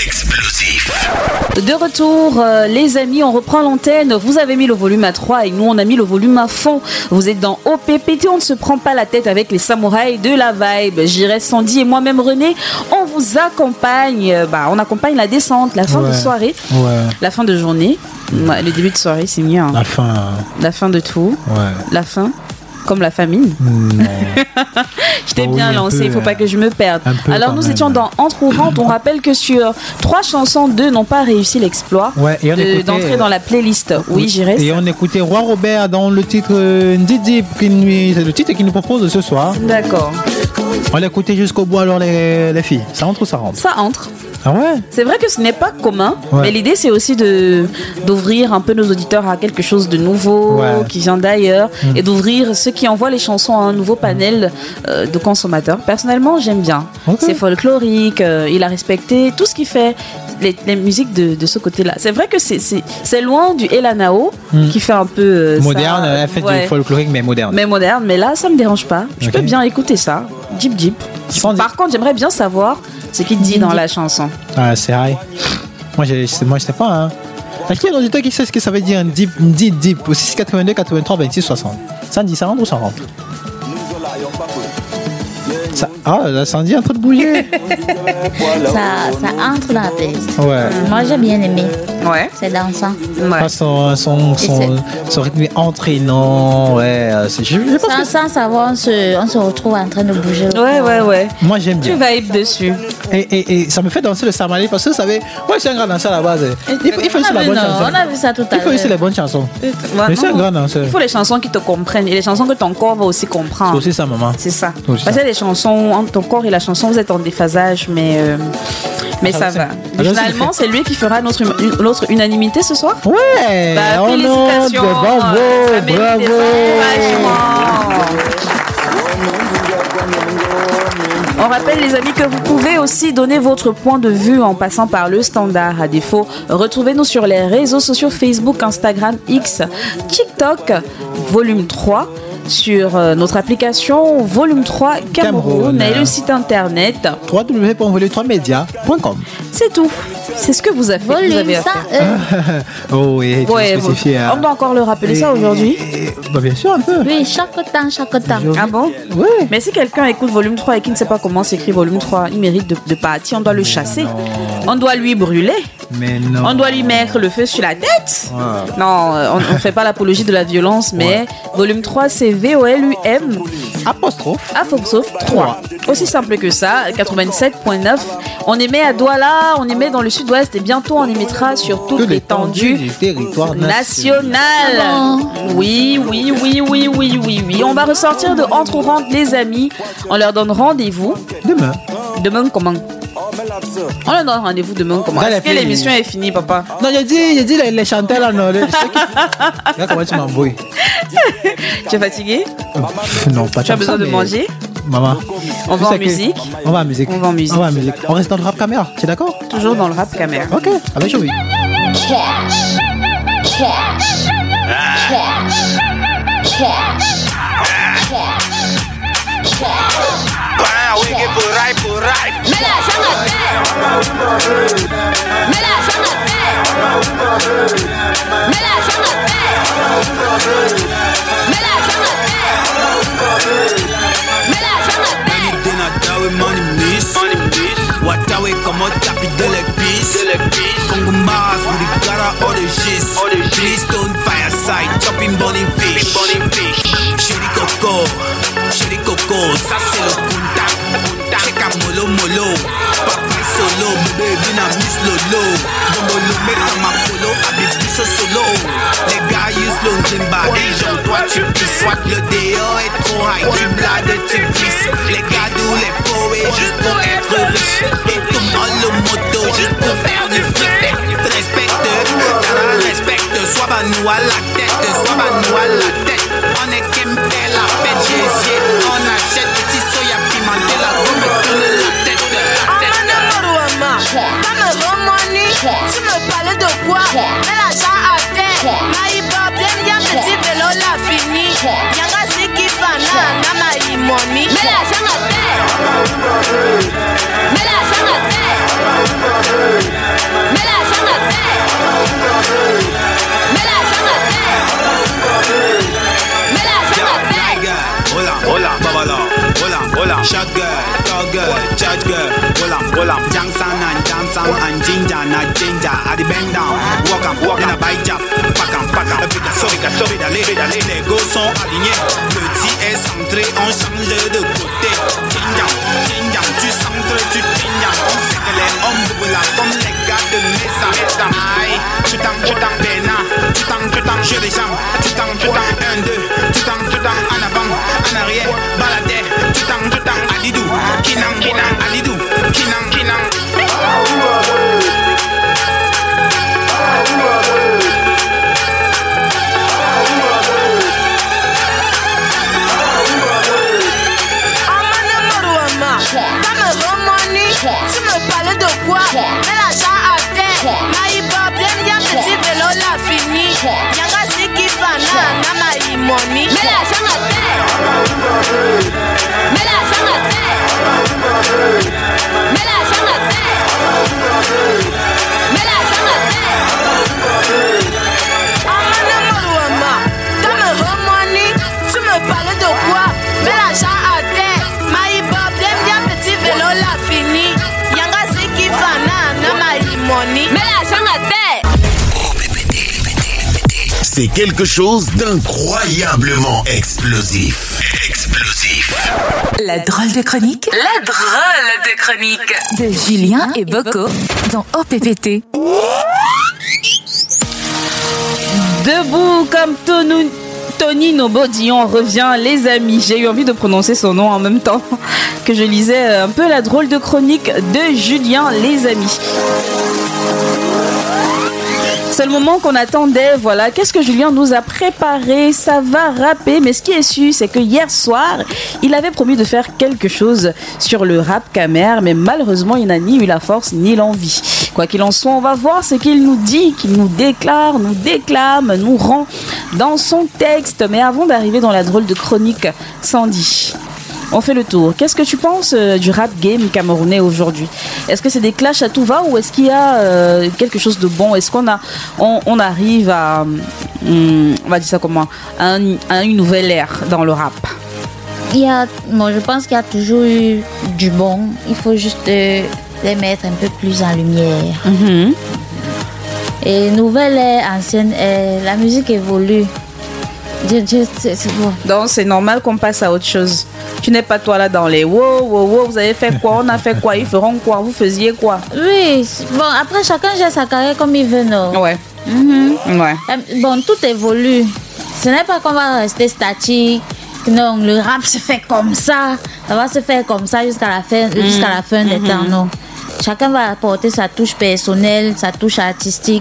De retour, les amis, on reprend l'antenne. Vous avez mis le volume à 3 et nous on a mis le volume à fond. Vous êtes dans OPPT, on ne se prend pas la tête avec les samouraïs de la vibe. J'irai Sandy et moi-même René, on vous accompagne. On accompagne la descente, la fin de soirée, la fin de journée. Le début de soirée, c'est mieux. Hein. La fin de tout. La fin. Comme la famine. Je t'ai bien lancé, il ne faut pas que je me perde. Alors nous étions dans Entre ou Rentre. On rappelle que sur 3 chansons, 2 n'ont pas réussi l'exploit d'entrer dans la playlist. Oui, j'irai. Et on écoutait Roi Robert dans le titre Ndidi, c'est le titre qu'il nous propose ce soir. D'accord. On l'écoutait jusqu'au bout alors les filles. Ça entre ou ça rentre? Ça entre. Ah ouais. C'est vrai que ce n'est pas commun, mais l'idée c'est aussi d'ouvrir un peu nos auditeurs à quelque chose de nouveau qui vient d'ailleurs et d'ouvrir ceux qui envoient les chansons à un nouveau panel de consommateurs. Personnellement, j'aime bien. C'est folklorique, il a respecté tout ce qu'il fait, les musiques de ce côté-là. C'est vrai que c'est loin du Elanao qui fait un peu moderne, elle fait du folklorique mais moderne. Mais là, ça me dérange pas. Je peux bien écouter ça. Jeep. Par contre, j'aimerais bien savoir ce qu'il dit dans la chanson. Ah, c'est vrai. Moi, je sais pas. Hein. Est-ce qu'il y a un auditeur qui sait ce que ça veut dire un deep au 682 83 26 60? Ça dit ça rentre ou ça rentre? Ça dit en train de bouger. ça entre dans la playlist. Moi, j'ai bien aimé. C'est dansant. Son rythme est entraînant. Sans savoir, on se retrouve en train de bouger. Moi, j'aime bien. Tu vibes dessus. Et ça me fait danser le Samali parce que vous savez, moi, je suis un grand danseur à la base. Il faut aussi la bonne chanson. On a vu ça tout à l'heure. Il faut aussi les bonnes chansons. Je suis un grand danseur. Il faut les chansons qui te comprennent et les chansons que ton corps va aussi comprendre. C'est aussi ça, maman. C'est ça. Parce que les chansons, entre ton corps et la chanson, vous êtes en déphasage, mais ça va. Finalement, c'est lui qui fera notre unanimité ce soir. Félicitations. Bravo. On rappelle les amis que vous pouvez aussi donner votre point de vue en passant par le standard. À défaut, retrouvez-nous sur les réseaux sociaux Facebook, Instagram, X, TikTok, volume 3. Sur notre application Volume 3 Cameroun et le site internet www.volume3media.com. C'est tout. C'est ce que vous avez fait. Vous avez Oh oui, on doit encore le rappeler ça aujourd'hui. Bah bien sûr un peu. Oui, chaque temps. Ah bon? Oui. Mais si quelqu'un écoute volume 3 et qui ne sait pas comment s'écrit volume 3, il mérite de partir. On doit le chasser. On doit lui brûler. Mais non. On doit lui mettre le feu sur la tête. Non, on ne fait pas l'apologie de la violence, mais volume 3, c'est VOLUM apostrophe 3. Aussi simple que ça, 87.9. On émet à Douala, on émet dans le sud-ouest et bientôt on émettra sur toute l'étendue du territoire national. Oui. On va ressortir de Entre Orantes, les amis. On leur donne rendez-vous. Demain comment? On leur donne rendez-vous demain comment? Est-ce que l'émission est finie, papa? Non, j'ai dit les chanteurs là, non. Regarde comment tu m'embrouilles. Tu es fatigué? Non, pas. Tu as besoin de manger? Maman. On va en musique. On va en musique. On reste dans le rap caméra, tu es d'accord? Toujours dans le rap caméra. Ok, avec Joey. Money miss. Watawe comme tapis de l'épice. Congomas, with the gara or the gis. Stone fireside, chopping burning fish. Chéri coco, ça c'est le punta. Check a molo. Papa solo, bébé bina miss lolo. Bomolo meta ma polo, habibi solo. Les gars usent l'onglimba, et genre toi tu pisses. Le déo est trop high, tu blades, tu glisses. Les gars d'où les poètes, juste pour être riche. Et tout le monde le moto, juste pour faire du fric. Respecte, respecte, soit bah nous à la tête, On est Kempe, la fête, Jésus. On achète petit soya pimenté, la gomme tourne la tête. Tu me parlais de quoi? Mais l'argent à terre. Maï Bob, bien petit vélo la fini. Yanga c'est qui fana, na maï money. Mais l'argent à terre. Hola, shot girl, dog girl, church girl, hola, Jangsang and ginger, at the bend down, walk in a bike job, pack em, les go sont alignés, petit est centré, on change de côté, Jinjang, tu centres, tu Jinjang, on sait que les hommes brûlent comme les gars de Mesa, aïe, tu t'en bénin, tu t'en, je les jambes, tu t'en, 1, 2, tu t'en, en avant, en arrière, baladé, tu t'en, Alidou, Kinang, Alidou, Kinang. Tu me parlais de quoi? Mais l'argent à terre. Maï Bob, bien petit vélo la fini. Yanga c'est qui fana, na maï money. Mais l'argent à terre. Tu me parlais de quoi? Mais l'argent à terre. Maï Bob, bien petit vélo la fini. Yanga c'est qui fana, na maï money. Mais l'argent à terre. C'est quelque chose d'incroyablement explosif. La drôle de chronique. La drôle de chronique de Julien et Boko dans OPPT. Debout comme Tony Nobodion revient, les amis. J'ai eu envie de prononcer son nom en même temps que je lisais un peu la drôle de chronique de Julien, les amis. C'est le moment qu'on attendait, voilà. Qu'est-ce que Julien nous a préparé? Ça va rapper, mais ce qui est sûr, c'est que hier soir, il avait promis de faire quelque chose sur le rap camer, mais malheureusement, il n'a ni eu la force ni l'envie. Quoi qu'il en soit, on va voir ce qu'il nous dit, qu'il nous déclare, nous déclame, nous rend dans son texte. Mais avant d'arriver dans la drôle de chronique, Sandy, On fait le tour. Qu'est-ce que tu penses du rap game camerounais aujourd'hui? Est-ce que c'est des clashs à tout va ou est-ce qu'il y a quelque chose de bon? Est-ce qu'on on arrive à, on va dire ça comment, à une nouvelle ère dans le rap? Je pense qu'il y a toujours eu du bon. Il faut juste les mettre un peu plus en lumière. Mm-hmm. Et nouvelle ère, ancienne ère, la musique évolue. C'est bon. Donc c'est normal qu'on passe à autre chose. Tu n'es pas toi là dans les wow, vous avez fait quoi, on a fait quoi, ils feront quoi, vous faisiez quoi? Oui, bon, après chacun gère sa carrière comme il veut, non? Ouais. Mm-hmm. Ouais. Bon, tout évolue. Ce n'est pas qu'on va rester statique. Non, le rap se fait comme ça. Ça va se faire comme ça jusqu'à la fin des temps, non. Chacun va apporter sa touche personnelle, sa touche artistique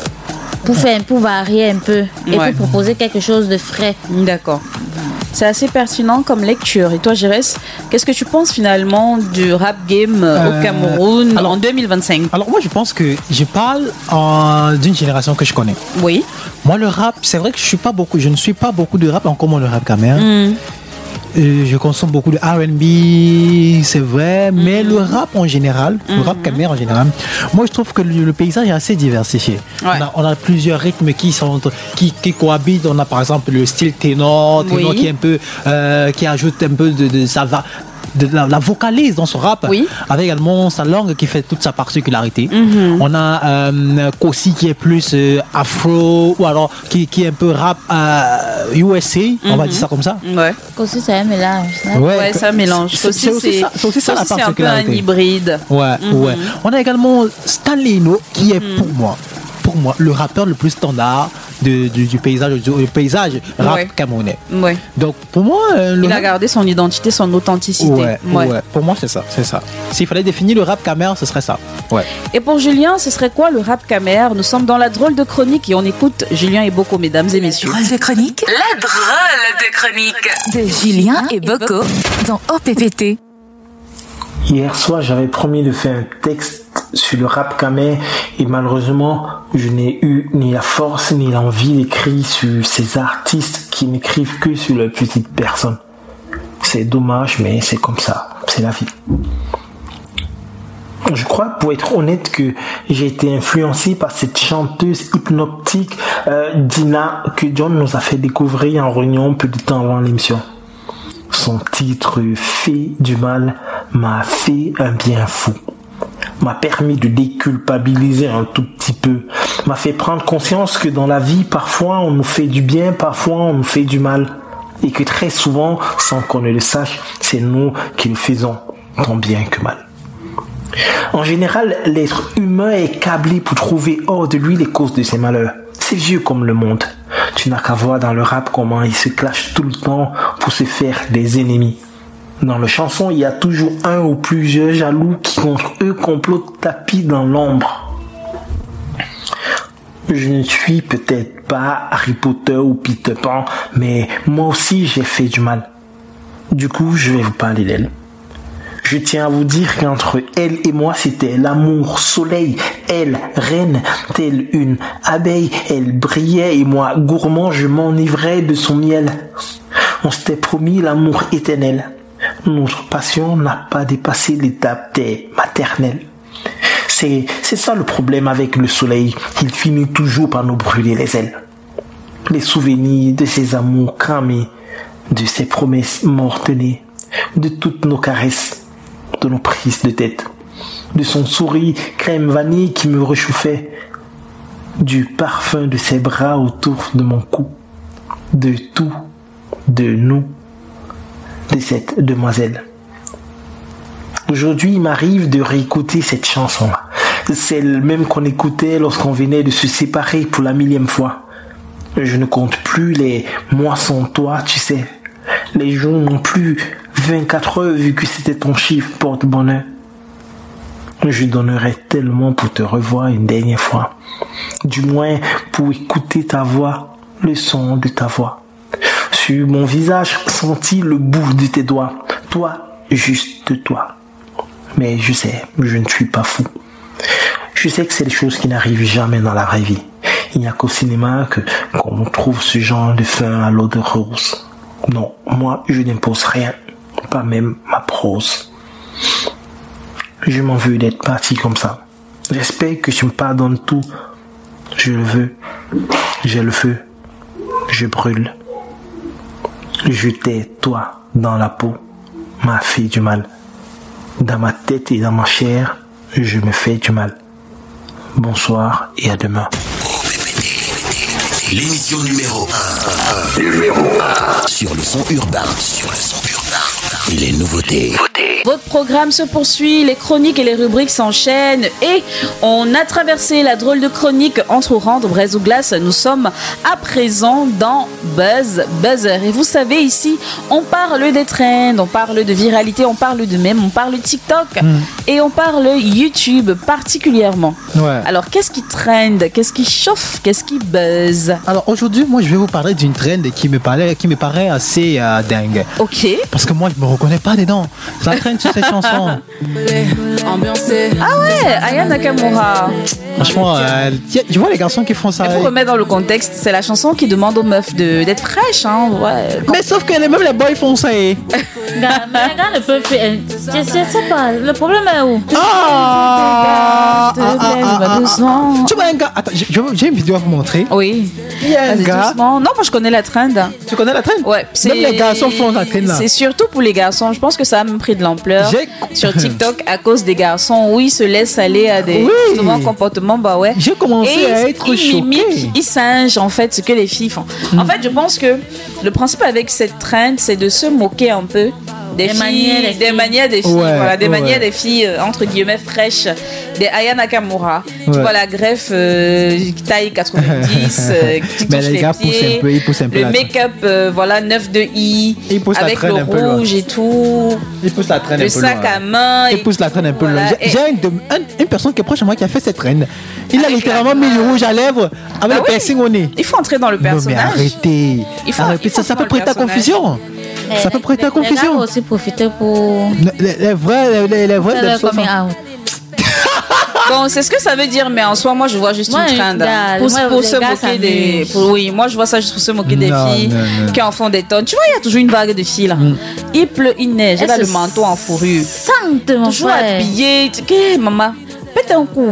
pour varier un peu et pour proposer quelque chose de frais. D'accord. C'est assez pertinent comme lecture. Et toi, Jérès, qu'est-ce que tu penses finalement du rap game au Cameroun en 2025? Alors moi, je pense que je parle d'une génération que je connais. Oui. Moi, le rap, c'est vrai que je ne suis pas beaucoup de rap, encore moins le rap camerounais. Je consomme beaucoup de R&B, c'est vrai, mais le rap en général, le rap camerounais en général, moi je trouve que le paysage est assez diversifié. Ouais. On a plusieurs rythmes qui cohabitent. On a par exemple le style ténor qui est un peu, qui ajoute un peu de la vocalise dans son rap, avec également sa langue qui fait toute sa particularité. On a Kossi qui est plus afro, ou alors qui est un peu rap USA, on va dire ça comme ça. Ouais. Kossi c'est un mélange. Ouais, c'est un mélange. C'est aussi ça la particularité. C'est un peu un hybride. Ouais. On a également Stanley Ino qui est pour moi le rappeur le plus standard du paysage rap camerounais. Ouais. Donc pour moi, il a gardé son identité, son authenticité. Ouais. Pour moi c'est ça. S'il fallait définir le rap camer, ce serait ça. Ouais. Et pour Julien, ce serait quoi le rap camer? Nous sommes dans la drôle de chronique et on écoute Julien et Boko, mesdames et messieurs. La drôle de chronique. La drôle de chronique de Julien et Boko dans OPPT. Hier soir, j'avais promis de faire un texte sur le rap camer et malheureusement, je n'ai eu ni la force ni l'envie d'écrire sur ces artistes qui n'écrivent que sur leur petite personne. C'est dommage, mais c'est comme ça, c'est la vie. Je crois, pour être honnête, que j'ai été influencé par cette chanteuse hypnotique Dina que John nous a fait découvrir en réunion peu de temps avant l'émission. Son titre « Fait du mal » m'a fait un bien fou. M'a permis de déculpabiliser un tout petit peu. M'a fait prendre conscience que dans la vie, parfois on nous fait du bien, parfois on nous fait du mal. Et que très souvent, sans qu'on ne le sache, c'est nous qui le faisons, tant bien que mal. En général, l'être humain est câblé pour trouver hors de lui les causes de ses malheurs. C'est vieux comme le monde. Tu n'as qu'à voir dans le rap comment ils se clashent tout le temps pour se faire des ennemis. Dans le chanson, il y a toujours un ou plusieurs jaloux qui contre eux complotent tapis dans l'ombre. Je ne suis peut-être pas Harry Potter ou Peter Pan, mais moi aussi j'ai fait du mal. Du coup, je vais vous parler d'elle. Je tiens à vous dire qu'entre elle et moi, c'était l'amour soleil. Elle, reine, telle une abeille, elle brillait et moi, gourmand, je m'enivrais de son miel. On s'était promis l'amour éternel. Notre passion n'a pas dépassé l'étape des maternelles. C'est ça le problème avec le soleil. Il finit toujours par nous brûler les ailes. Les souvenirs de ses amours cramés, de ses promesses mortelées, de toutes nos caresses, de nos prises de tête, de son sourire crème vanille qui me réchauffait, du parfum de ses bras autour de mon cou, de tout, de nous, de cette demoiselle. Aujourd'hui, il m'arrive de réécouter cette chanson-là, celle même qu'on écoutait lorsqu'on venait de se séparer pour la 1000e fois. Je ne compte plus les mois sans toi, tu sais. Les jours non plus 24 heures vu que c'était ton chiffre porte-bonheur. Je donnerais tellement pour te revoir une dernière fois. Du moins pour écouter ta voix, le son de ta voix. Sur mon visage, sentir le bout de tes doigts. Toi, juste toi. Mais je sais, je ne suis pas fou. Je sais que c'est des choses qui n'arrivent jamais dans la vraie vie. Il n'y a qu'au cinéma qu'on trouve ce genre de fin à l'eau de rose. Non, moi, je n'impose rien. pas même ma prose. Je m'en veux d'être parti comme ça. J'espère que tu me pardonnes tout. Je le veux. J'ai le feu. Je brûle. Je t'ai, toi, dans la peau, m'a fait du mal. Dans ma tête et dans ma chair, je me fais du mal. Bonsoir et à demain. L'émission numéro 1. Sur le son urbain. Et les nouveautés. Votre programme se poursuit, les chroniques et les rubriques s'enchaînent et on a traversé la drôle de chronique entre Oran, Braise ou Glace. Nous sommes à présent dans Buzzer. Et vous savez, ici, on parle des trends, on parle de viralité, on parle de mèmes, on parle TikTok et on parle YouTube particulièrement. Ouais. Alors, qu'est-ce qui trend? Qu'est-ce qui chauffe? Qu'est-ce qui buzz? Alors aujourd'hui, moi je vais vous parler d'une trend qui me paraît assez dingue. Ok. Parce que moi je me reconnais pas dedans. Ça traîne sur cette chanson. Ambiancé. Ah ouais, Aya Nakamura. Franchement, tu vois les garçons qui font ça. Et pour remettre dans le contexte, c'est la chanson qui demande aux meufs d'être fraîches. Hein, ouais. Mais sauf que même les boys font ça. Mais les gars ne peuvent faire. Je sais pas, le problème est où? Tu vois un gars. Attends, j'ai une vidéo à vous montrer. Oui. Il y a un gars. Non, moi je connais la trend. Tu connais la trend? Ouais. Même les garçons font la trend là. C'est surtout pour les garçons. Je pense que ça a même pris de l'ampleur sur TikTok à cause des garçons où ils se laissent aller à des comportements. Bah ouais. J'ai commencé à être choqué. Ils singent en fait ce que les filles font. En fait, je pense que le principe avec cette trend, c'est de se moquer un peu des manières des filles, voilà, des manières des filles entre guillemets fraîches, des Aya Nakamura. Tu vois la greffe taille 90, qui touche les pieds, le make-up voilà 9 de I avec le rouge et tout. Il pousse la traîne le sac à main. Il pousse la traîne un peu loin. J'ai une personne qui est proche de moi qui a fait cette traîne. Il a littéralement mis le rouge à lèvres avec le piercing au nez. Il faut entrer dans le personnage. Non, mais arrêtez. Ça peut prêter à confusion. Ça peut prêter à confusion. Les gars aussi profiter pour les vrais Bon, c'est ce que ça veut dire, mais en soi, moi, je vois juste une trend pour se moquer des. Oui, moi, je vois ça juste pour se moquer des filles qui en font des tonnes. Tu vois, il y a toujours une vague de filles là. Il pleut, il neige, elle a le manteau en fourrure. Toujours habillée. Maman. Pète un coup.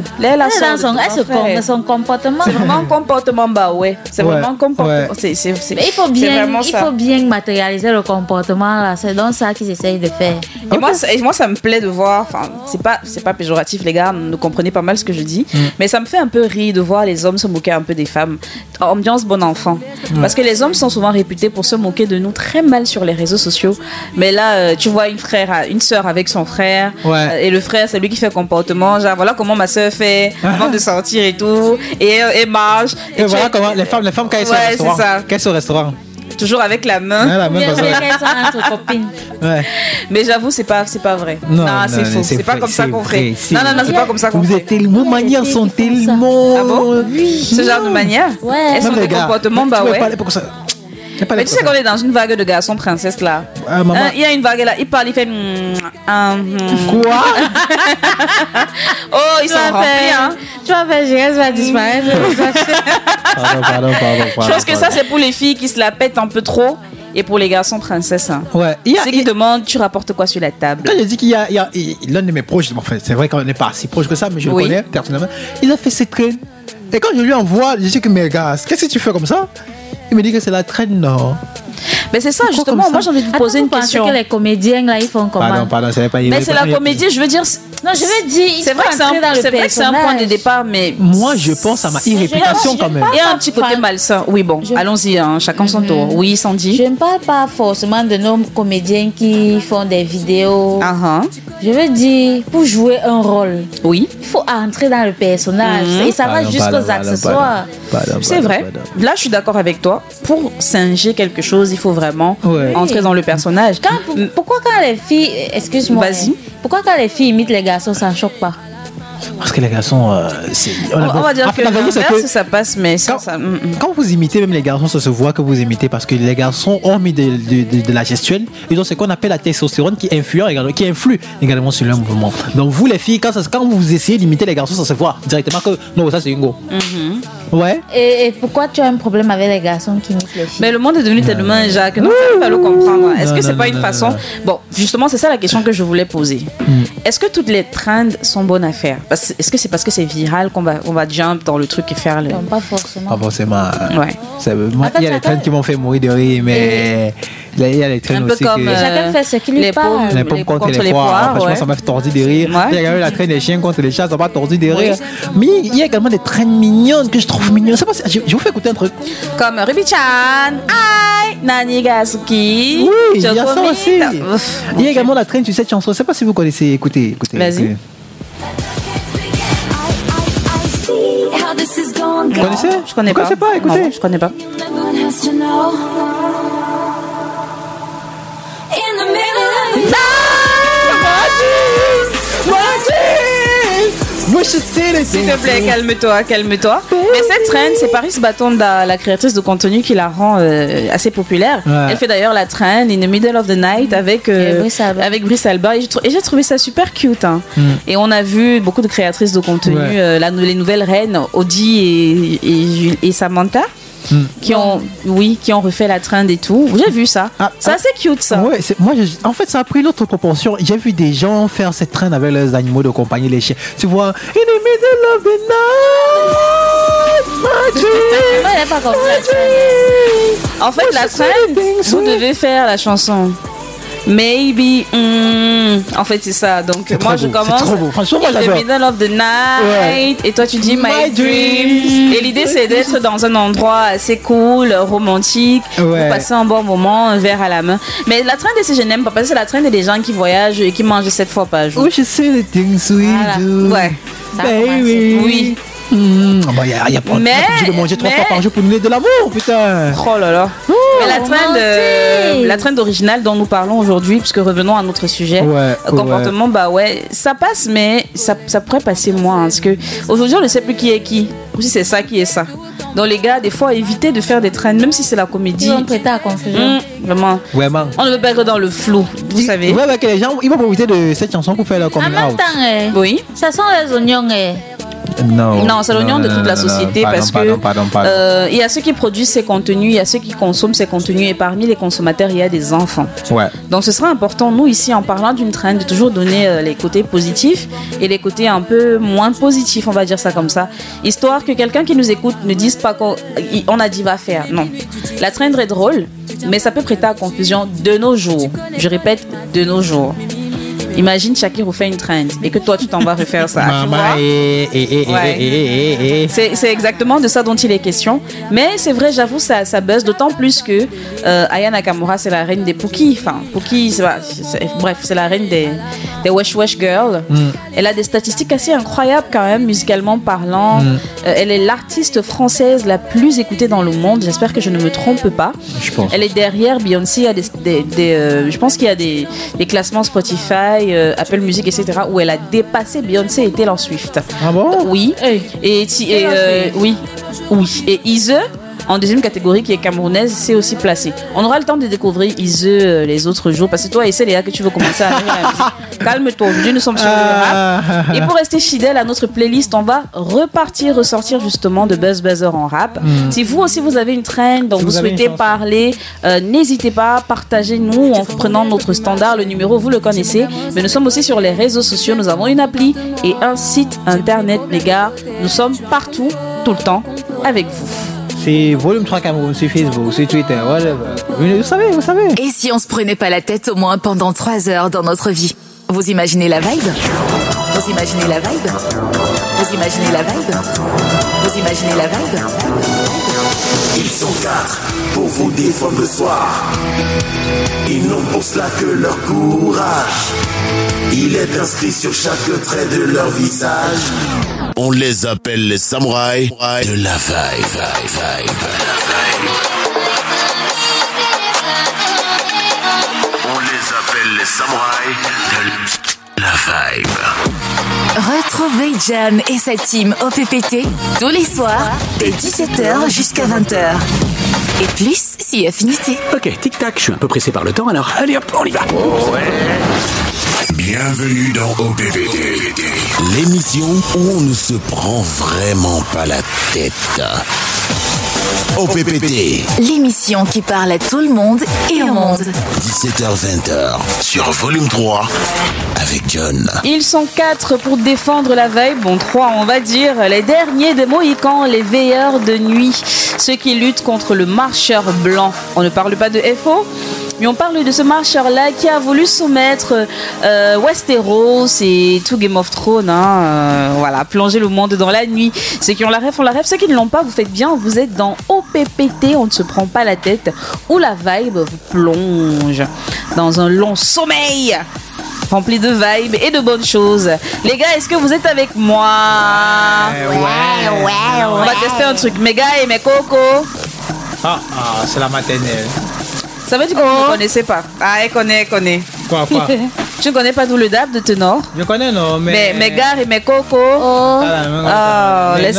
Son comportement. C'est vraiment un comportement, bah ouais. C'est vraiment un comportement. Il faut bien matérialiser le comportement là. C'est donc ça qu'ils essayent de faire. Et moi, ça me plaît de voir. Enfin, c'est pas péjoratif, les gars. Ne comprenez pas mal ce que je dis. Mais ça me fait un peu rire de voir les hommes se moquer un peu des femmes. Ambiance bon enfant. Parce que les hommes sont souvent réputés pour se moquer de nous très mal sur les réseaux sociaux. Mais là, tu vois une sœur avec son frère. Et le frère, c'est lui qui fait comportement. Genre, voilà comment ma soeur fait avant de sortir et tout, et marche et voilà comment les femmes quand elles sont au restaurant toujours avec la main, entre copines. Mais j'avoue c'est pas vrai. Non, c'est faux, c'est pas comme ça qu'on fait. Non, c'est pas comme ça qu'on fait. Vous êtes tellement, vos manières sont tellement. Ah bon? Ce genre de manière. Elles sont des comportements, bah ouais. Mais tu sais qu'on est dans une vague de garçons princesses là. Il y a une vague là, il parle, il fait. Quoi? Oh, ils sont remplis, hein. Tu vas faire Gérès va disparaître. Pardon. Je pense que ça c'est pour les filles qui se la pètent un peu trop. Et pour les garçons princesses, c'est qui demandent tu rapportes quoi sur la table. Quand je dis qu'il y a l'un de mes proches, enfin, c'est vrai qu'on n'est pas si proche que ça, mais je le connais personnellement, il a fait cette traîne. Et quand je lui envoie, je dis que mais gars, qu'est-ce que tu fais comme ça? Il me dit que c'est la traîne, non? Mais c'est ça, justement, moi j'ai envie de vous poser une question. Que les comédiens là, ils font comment? Pardon, c'est pas. Mais c'est la comédie, je veux dire. Non, je veux dire, c'est vrai que c'est un point de départ, mais. Moi, je pense à ma irréputation quand même. Il y a un petit côté malsain. Oui, bon, allons-y, chacun son tour. Oui, Sandy. Je ne parle pas forcément de nos comédiens qui font des vidéos. Je veux dire, pour jouer un rôle, il faut entrer dans le personnage. Et ça va jusqu'aux accessoires. C'est vrai. Là, je suis d'accord avec toi. Pour singer quelque chose, il faut vraiment entrer dans le personnage. Pourquoi quand les filles, excuse-moi, vas-y. Pourquoi quand les filles imitent les garçons, ça ne choque pas? Parce que les garçons, on va dire que l'inverse, ça passe, mais quand vous imitez même les garçons, ça se voit que vous imitez parce que les garçons ont mis de la gestuelle. Ils ont ce qu'on appelle la testostérone qui influe également sur leur mouvement. Donc vous les filles, quand vous essayez d'imiter les garçons, ça se voit directement que non, ça c'est une go. Ouais. Et pourquoi tu as un problème avec les garçons qui imitent les filles? Mais le monde est devenu tellement Jacques, non, il va le comprendre. Est-ce que c'est pas une façon? Bon, justement, c'est ça la question que je voulais poser. Est-ce que toutes les trends sont bonnes à faire? Est-ce que c'est parce que c'est viral qu'on va jump dans le truc et faire le... Non, pas forcément. Pas forcément. Ouais. Moi, il y a les trends qui m'ont fait mourir de rire, mais il y a les trends aussi comme, chacun fait ce qu'il lui parle. Les pommes contre les poires. Franchement, ça m'a fait tordu de rire. Il y a également la traîne des chiens contre les chats, ça m'a tordu de rire. Mais il y a également des trends mignonnes que je trouve mignonnes. Je vous fais écouter un truc. Comme Ruby-chan, Aïe, Nani Gasuki. Oui, il y a ça aussi. Il y a également la traîne sur cette chanson. Je ne sais pas si vous connaissez. Écoutez. Vas-y. Vous connaissez? Je connais pas. Vous connaissez pas? Écoutez. Non, je connais pas. S'il te plaît, calme-toi. Mais cette trend, c'est Paris Batonda, la créatrice de contenu, qui la rend assez populaire. Ouais. Elle fait d'ailleurs la trend In the Middle of the Night avec Brice Alba. Et j'ai trouvé ça super cute. Hein. Et on a vu beaucoup de créatrices de contenu, les nouvelles reines, Audie et Samantha. Qui ont refait la trend et tout. J'ai vu ça. C'est assez cute ça. Ouais, en fait, ça a pris une autre proportion. J'ai vu des gens faire cette trend avec leurs animaux de compagnie, les chiens. Tu vois, in the middle of the night, en fait, la trend, vous devez faire la chanson. Maybe, en fait c'est ça. Donc moi je commence in the middle of the night et toi tu dis my dreams. Et l'idée c'est d'être dans un endroit assez cool, romantique, pour passer un bon moment, un verre à la main. Mais la trend je n'aime pas parce que c'est la trend des gens qui voyagent et qui mangent 7 fois par jour. Oh, je sais les things we do. Ouais. Baby. Oui. Il y a pas de manger 3 fois par jour pour nous donner de l'amour, putain. Oh là là. Mais la trend originale dont nous parlons aujourd'hui, puisque revenons à notre sujet, comportement, ça passe, mais ça pourrait passer moins. Parce que aujourd'hui, on ne sait plus qui est qui. Ou si c'est ça qui est ça. Donc les gars, des fois, évitez de faire des trends, même si c'est la comédie. Ils vont prêter à confusion. Vraiment. On ne veut pas être dans le flou, vous savez. Ouais, que les gens, ils vont profiter de cette chanson pour faire leur coming out. En même temps, oui. Ça sent les oignons. Non, c'est l'oignon de toute la société parce que il y a ceux qui produisent ces contenus, il y a ceux qui consomment ces contenus et parmi les consommateurs, il y a des enfants. Ouais. Donc ce sera important, nous ici, en parlant d'une trend, de toujours donner les côtés positifs et les côtés un peu moins positifs, on va dire ça comme ça, histoire que quelqu'un qui nous écoute ne dise pas qu'on a dit va faire. Non. La trend est drôle, mais ça peut prêter à confusion de nos jours. Je répète, de nos jours. Imagine Shakir refait une trend et que toi tu t'en vas refaire ça. C'est exactement de ça dont il est question. Mais c'est vrai, j'avoue, ça buzz d'autant plus que Aya Nakamura c'est la reine des Pookie. Enfin, Pookie, bref, c'est la reine des Wesh Wesh Girls. Elle a des statistiques assez incroyables quand même, musicalement parlant. Elle est l'artiste française la plus écoutée dans le monde. J'espère que je ne me trompe pas. Je pense. Elle est derrière Beyoncé. Je pense qu'il y a des classements Spotify, Apple Music, etc. où elle a dépassé Beyoncé et Taylor Swift. Ah bon? Oui. Oui. Et Ize, en deuxième catégorie qui est camerounaise, c'est aussi placé. On aura le temps de découvrir Ize les autres jours parce que toi, c'est Léa que tu veux commencer à arriver à la musique. Calme-toi, aujourd'hui nous sommes sur le rap. Et pour rester fidèle à notre playlist, on va ressortir justement de Buzz Buzzer en rap. Si vous aussi vous avez une trend dont vous souhaitez parler, n'hésitez pas, partagez-nous en prenant notre standard, le numéro vous le connaissez. Mais nous sommes aussi sur les réseaux sociaux, nous avons une appli et un site internet, les gars. Nous sommes partout, tout le temps, avec vous. C'est Volume 3 Cameroun sur Facebook, sur Twitter, whatever. Vous savez. Et si on se prenait pas la tête au moins pendant 3 heures dans notre vie? Vous imaginez la vibe? Vous imaginez la vibe? Vous imaginez la vibe? Vous imaginez la vibe? Ils sont 4 pour vous défendre le soir. Ils n'ont pour cela que leur courage. Il est inscrit sur chaque trait de leur visage. On les appelle les samouraïs de la vibe. On les appelle les samouraïs de la vibe. Retrouvez John et sa team au PPT tous les soirs dès 17h jusqu'à 20h. Et plus si affinité. Ok, tic-tac, je suis un peu pressé par le temps, alors allez hop, on y va. Bienvenue dans OPPT, l'émission où on ne se prend vraiment pas la tête. OPPT, l'émission qui parle à tout le monde et au monde. 17h-20h sur Volume 3 avec John. Ils sont 4 pour défendre la veille. Bon, 3 on va dire. Les derniers des Mohicans, les veilleurs de nuit. Ceux qui luttent contre le marcheur blanc. On ne parle pas de FO, mais on parle de ce marcheur-là qui a voulu soumettre Westeros et tout Game of Thrones. Voilà, plonger le monde dans la nuit. Ceux qui ont la rêve font la rêve. Ceux qui ne l'ont pas, vous faites bien. Vous êtes dans OPPT, on ne se prend pas la tête. Où la vibe vous plonge dans un long sommeil rempli de vibes et de bonnes choses. Les gars, est-ce que vous êtes avec moi? Ouais. On va tester un truc. Mes gars et mes cocos. C'est la maternelle. Ça veut dire que vous ne connaissez pas. Ah, elle connaît. Quoi Tu ne connais pas d'où le dab de ténor? Je connais, non, mais... Mes gars et mes cocos. Laisse.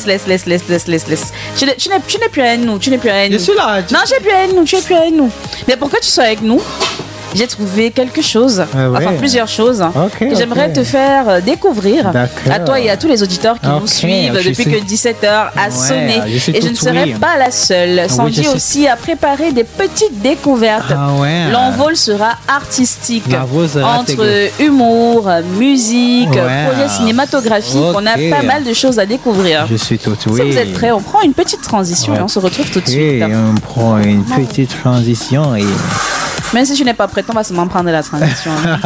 Tu n'es plus avec nous. Je suis là. Non, tu es plus avec nous. Mais pourquoi tu sois avec nous? J'ai trouvé quelque chose, plusieurs choses que j'aimerais te faire découvrir à toi et à tous les auditeurs qui nous suivent depuis que 17h a sonné. Et je ne serai pas la seule. Sandy aussi a préparé des petites découvertes. L'envol sera artistique entre humour, musique, projet cinématographique. On a pas mal de choses à découvrir. Je suis tout oui. Si vous êtes prêts, on prend une petite transition et on se retrouve tout de suite. On prend une petite transition et... Même si tu n'es pas prête, on va seulement prendre la transition.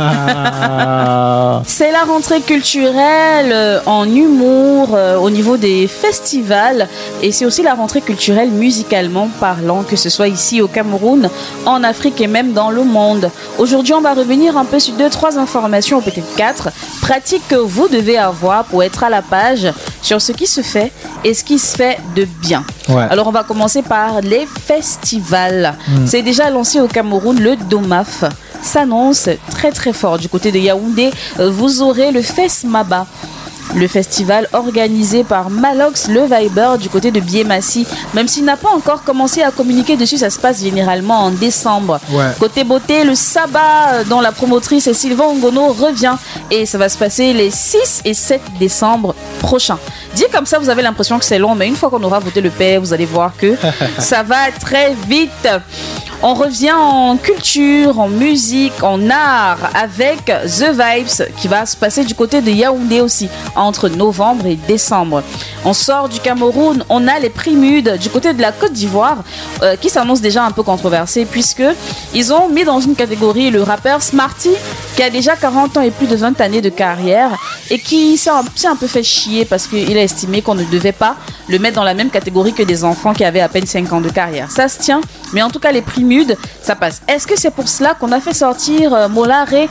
C'est la rentrée culturelle en humour au niveau des festivals et c'est aussi la rentrée culturelle musicalement parlant, que ce soit ici au Cameroun, en Afrique et même dans le monde. Aujourd'hui, on va revenir un peu sur 2-3 informations, ou peut-être 4, pratiques que vous devez avoir pour être à la page sur ce qui se fait et ce qui se fait de bien. Alors, on va commencer par les festivals. C'est déjà lancé au Cameroun, le DOMAF s'annonce très très fort. Du côté de Yaoundé, vous aurez le FESMABA, le festival organisé par Malox le Viber du côté de Biémassi. Même s'il n'a pas encore commencé à communiquer dessus, ça se passe généralement en décembre. Côté beauté, le Saba, dont la promotrice est Sylvain Ngono, revient et ça va se passer les 6 et 7 décembre prochains. Dit comme ça, vous avez l'impression que c'est long, mais une fois qu'on aura voté le paix, vous allez voir que ça va très vite. On revient en culture, en musique, en art avec The Vibes qui va se passer du côté de Yaoundé aussi entre novembre et décembre. On sort du Cameroun, on a les Primudes du côté de la Côte d'Ivoire qui s'annonce déjà un peu controversé puisque ils ont mis dans une catégorie le rappeur Smarty qui a déjà 40 ans et plus de 20 années de carrière et qui s'est un peu fait chier parce qu'il a estimé qu'on ne devait pas le mettre dans la même catégorie que des enfants qui avaient à peine 5 ans de carrière. Ça se tient, mais en tout cas les Primudes, ça passe. Est-ce que c'est pour cela qu'on a fait sortir Molaré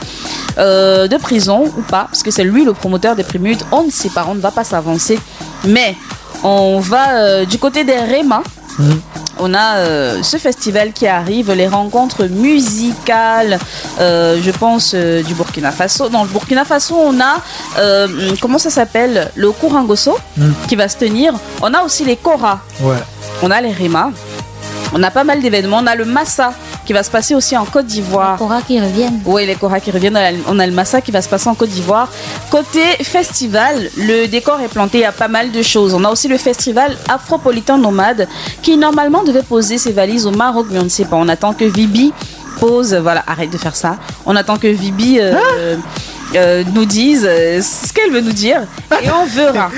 de prison ou pas? Parce que c'est lui le promoteur des Primudes, on ne sait pas, on ne va pas s'avancer. Mais on va du côté des Réma. On a ce festival qui arrive, les rencontres musicales, je pense du Burkina Faso. Dans le Burkina Faso, on a, comment ça s'appelle, le Kourangoso qui va se tenir. On a aussi les Kora, on a les Réma, on a pas mal d'événements. On a le Massa qui va se passer aussi en Côte d'Ivoire. Les Kora qui reviennent. Oui, les Kora qui reviennent. On a le Massa qui va se passer en Côte d'Ivoire. Côté festival, le décor est planté à pas mal de choses. On a aussi le festival Afropolitain Nomade qui normalement devait poser ses valises au Maroc, mais on ne sait pas. On attend que Vibi pose. Voilà, arrête de faire ça. On attend que Vibi nous dise ce qu'elle veut nous dire et on verra.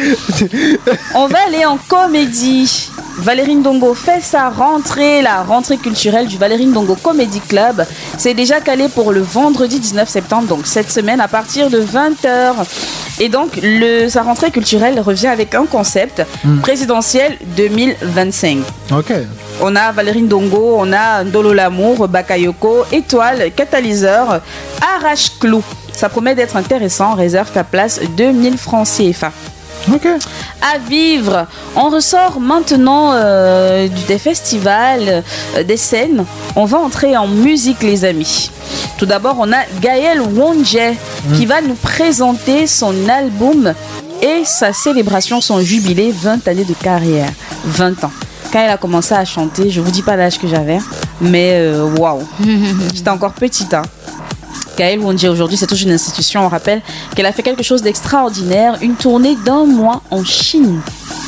On va aller en comédie. Valérie Ndongo fait sa rentrée, la rentrée culturelle du Valérie Ndongo Comedy Club. C'est déjà calé pour le vendredi 19 septembre, donc cette semaine à partir de 20h. Et donc, sa rentrée culturelle revient avec un concept présidentiel 2025. Ok. On a Valérie Ndongo, on a Ndolo Lamour, Bakayoko, Étoile, Catalyseur, Arrache-Clou. Ça promet d'être intéressant, réserve ta place 2000 francs CFA. Ok. à vivre. On ressort maintenant des festivals, des scènes. On va entrer en musique, les amis. Tout d'abord, on a Gaël Wondje qui va nous présenter son album et sa célébration, son jubilé, 20 années de carrière. 20 ans. Quand elle a commencé à chanter, je vous dis pas l'âge que j'avais, mais waouh, j'étais encore petite. Hein. Gaël Wondje, aujourd'hui, c'est toute une institution. On rappelle qu'elle a fait quelque chose d'extraordinaire, une tournée d'1 mois en Chine.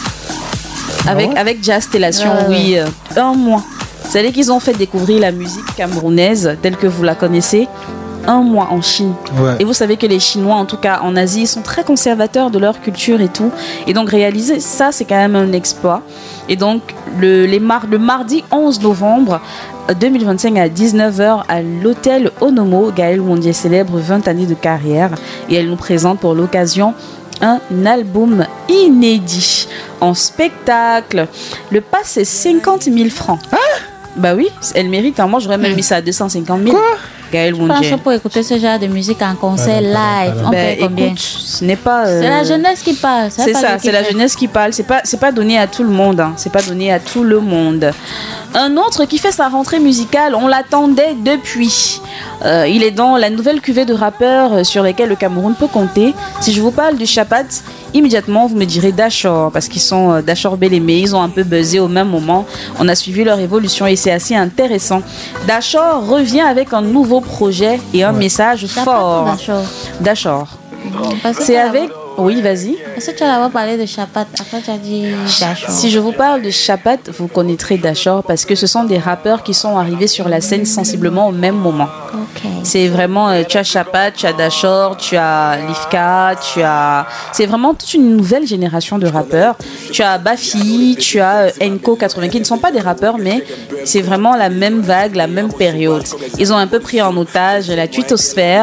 Avec Jazz Stellation, oui, 1 mois. C'est-à-dire qu'ils ont fait découvrir la musique camerounaise telle que vous la connaissez 1 mois en Chine. Ouais. Et vous savez que les Chinois, en tout cas en Asie, ils sont très conservateurs de leur culture et tout. Et donc réaliser ça, c'est quand même un exploit. Et donc le mardi 11 novembre 2025 à 19h à l'hôtel Onomo, Gaël Wondje célèbre 20 années de carrière. Et elle nous présente pour l'occasion un album inédit en spectacle. Le pass, c'est 50 000 francs. Hein? Bah oui, elle mérite. Moi, j'aurais même mis ça à 250 000. Quoi? Gaël Wondje. Je pense pour écouter ce genre de musique en concert live, on paye combien? Écoute, ce n'est pas. C'est la jeunesse qui parle. C'est ça, c'est la jeunesse qui parle. C'est pas donné à tout le monde. Hein. C'est pas donné à tout le monde. Un autre qui fait sa rentrée musicale, on l'attendait depuis. Il est dans la nouvelle cuvée de rappeurs sur lesquels le Cameroun peut compter. Si je vous parle du Chapat, immédiatement vous me direz Dashor, parce qu'ils sont Dashor Belémé, ils ont un peu buzzé au même moment. On a suivi leur évolution et c'est assez intéressant. Dashor revient avec un nouveau projet et un message fort. Dashor. C'est avec... Oui, vas-y. Est-ce que tu as d'abord parlé de Chapat? Après, tu as dit Dashor. Si je vous parle de Chapat, vous connaîtrez Dashor parce que ce sont des rappeurs qui sont arrivés sur la scène sensiblement au même moment. Okay. C'est vraiment, tu as Chapat, tu as Dashor, tu as Lifka, c'est vraiment toute une nouvelle génération de rappeurs. Tu as Bafi, tu as Enko 80, qui ne sont pas des rappeurs, mais c'est vraiment la même vague, la même période. Ils ont un peu pris en otage la twittosphère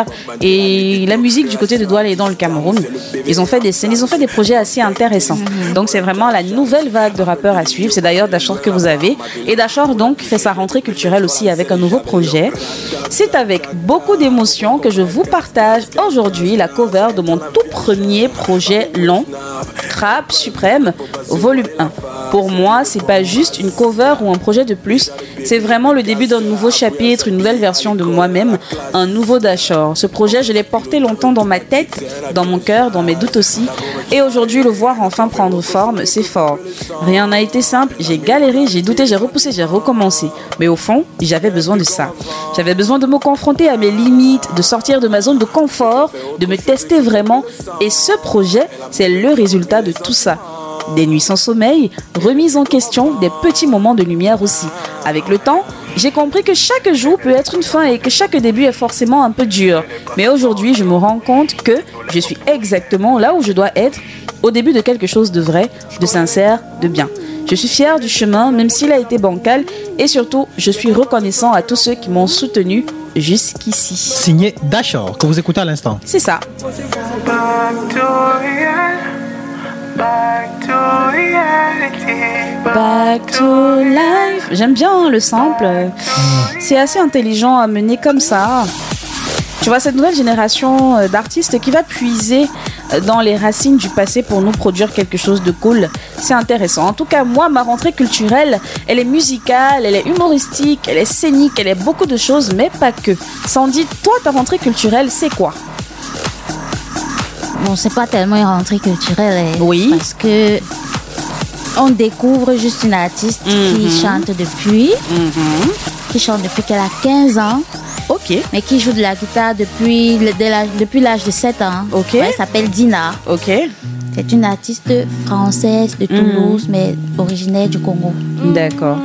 et la musique du côté de Douala et dans le Cameroun. Ils ont fait des scènes, ils ont fait des projets assez intéressants. Donc c'est vraiment la nouvelle vague de rappeurs à suivre. C'est d'ailleurs Dashor que vous avez. Et Dashor donc fait sa rentrée culturelle aussi avec un nouveau projet. C'est avec beaucoup d'émotion que je vous partage aujourd'hui la cover de mon tout premier projet long, Rap Suprême, volume 1. Pour moi, c'est pas juste une cover ou un projet de plus, c'est vraiment le début d'un nouveau chapitre, une nouvelle version de moi-même, un nouveau Dashor. Ce projet, je l'ai porté longtemps dans ma tête, dans mon cœur, dans mes doutes aussi. Et aujourd'hui, le voir enfin prendre forme, c'est fort. Rien n'a été simple, j'ai galéré, j'ai douté, j'ai repoussé, j'ai recommencé. Mais au fond, j'avais besoin de ça. J'avais besoin de me confronter à mes limites, de sortir de ma zone de confort, de me tester vraiment. Et ce projet, c'est le résultat de tout ça. Des nuits sans sommeil, remise en question, des petits moments de lumière aussi. Avec le temps, j'ai compris que chaque jour peut être une fin et que chaque début est forcément un peu dur. Mais aujourd'hui, je me rends compte que je suis exactement là où je dois être, au début de quelque chose de vrai, de sincère, de bien. Je suis fière du chemin, même s'il a été bancal, et surtout, je suis reconnaissant à tous ceux qui m'ont soutenu jusqu'ici. Signé Dashor, que vous écoutez à l'instant. C'est ça. Back to life. J'aime bien le sample. C'est assez intelligent à mener comme ça. Tu vois, cette nouvelle génération d'artistes qui va puiser dans les racines du passé pour nous produire quelque chose de cool, c'est intéressant. En tout cas, moi, ma rentrée culturelle, elle est musicale, elle est humoristique, elle est scénique, elle est beaucoup de choses, mais pas que. Sandy, toi, ta rentrée culturelle, c'est quoi? Bon, c'est pas tellement une rentrée culturelle. Oui. Parce que on découvre juste une artiste qui chante depuis qu'elle a 15 ans. Ok. Mais qui joue de la guitare depuis l'âge de 7 ans. Ok. Ouais, elle s'appelle Dina. Ok. C'est une artiste française de Toulouse, mais originaire du Congo. D'accord.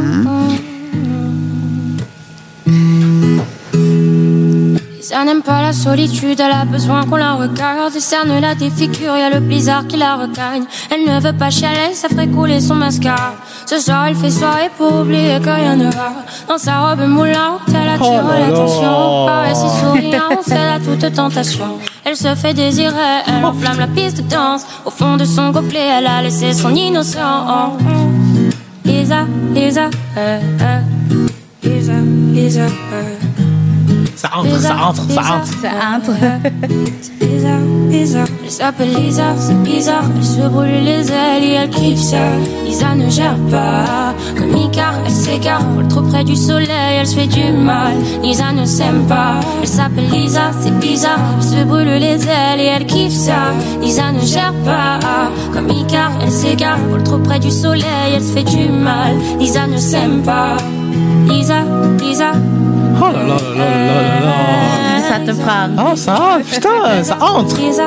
Ça n'aime pas la solitude, elle a besoin qu'on la regarde. Décerne la défigure, y'a le blizzard qui la regagne. Elle ne veut pas chialer, ça ferait couler son mascara. Ce soir elle fait soirée pour oublier que rien ne va. Dans sa robe moulante, elle attire l'attention. Paraît si souriante, c'est à toute tentation. Elle se fait désirer, elle enflamme la piste de danse. Au fond de son gobelet, elle a laissé son innocent. Lisa, Lisa, Lisa, Lisa, Ça entre. Ça entre. bizarre. Elle s'appelle Lisa, c'est bizarre. Elle se brûle les ailes et elle kiffe ça. Lisa ne gère pas. Comme Icar, elle s'égare. Vole trop près du soleil, elle se fait du mal. Lisa ne s'aime pas. Elle s'appelle Lisa, c'est bizarre. Elle se brûle les ailes et elle kiffe ça. Lisa ne gère pas. Comme Icar, elle s'égare. Vole trop près du soleil, elle se fait du mal. Lisa ne s'aime pas. Lisa, Lisa. Oh là là là là là là. Ça te prend. Oh ça, putain, ça entre. Lisa,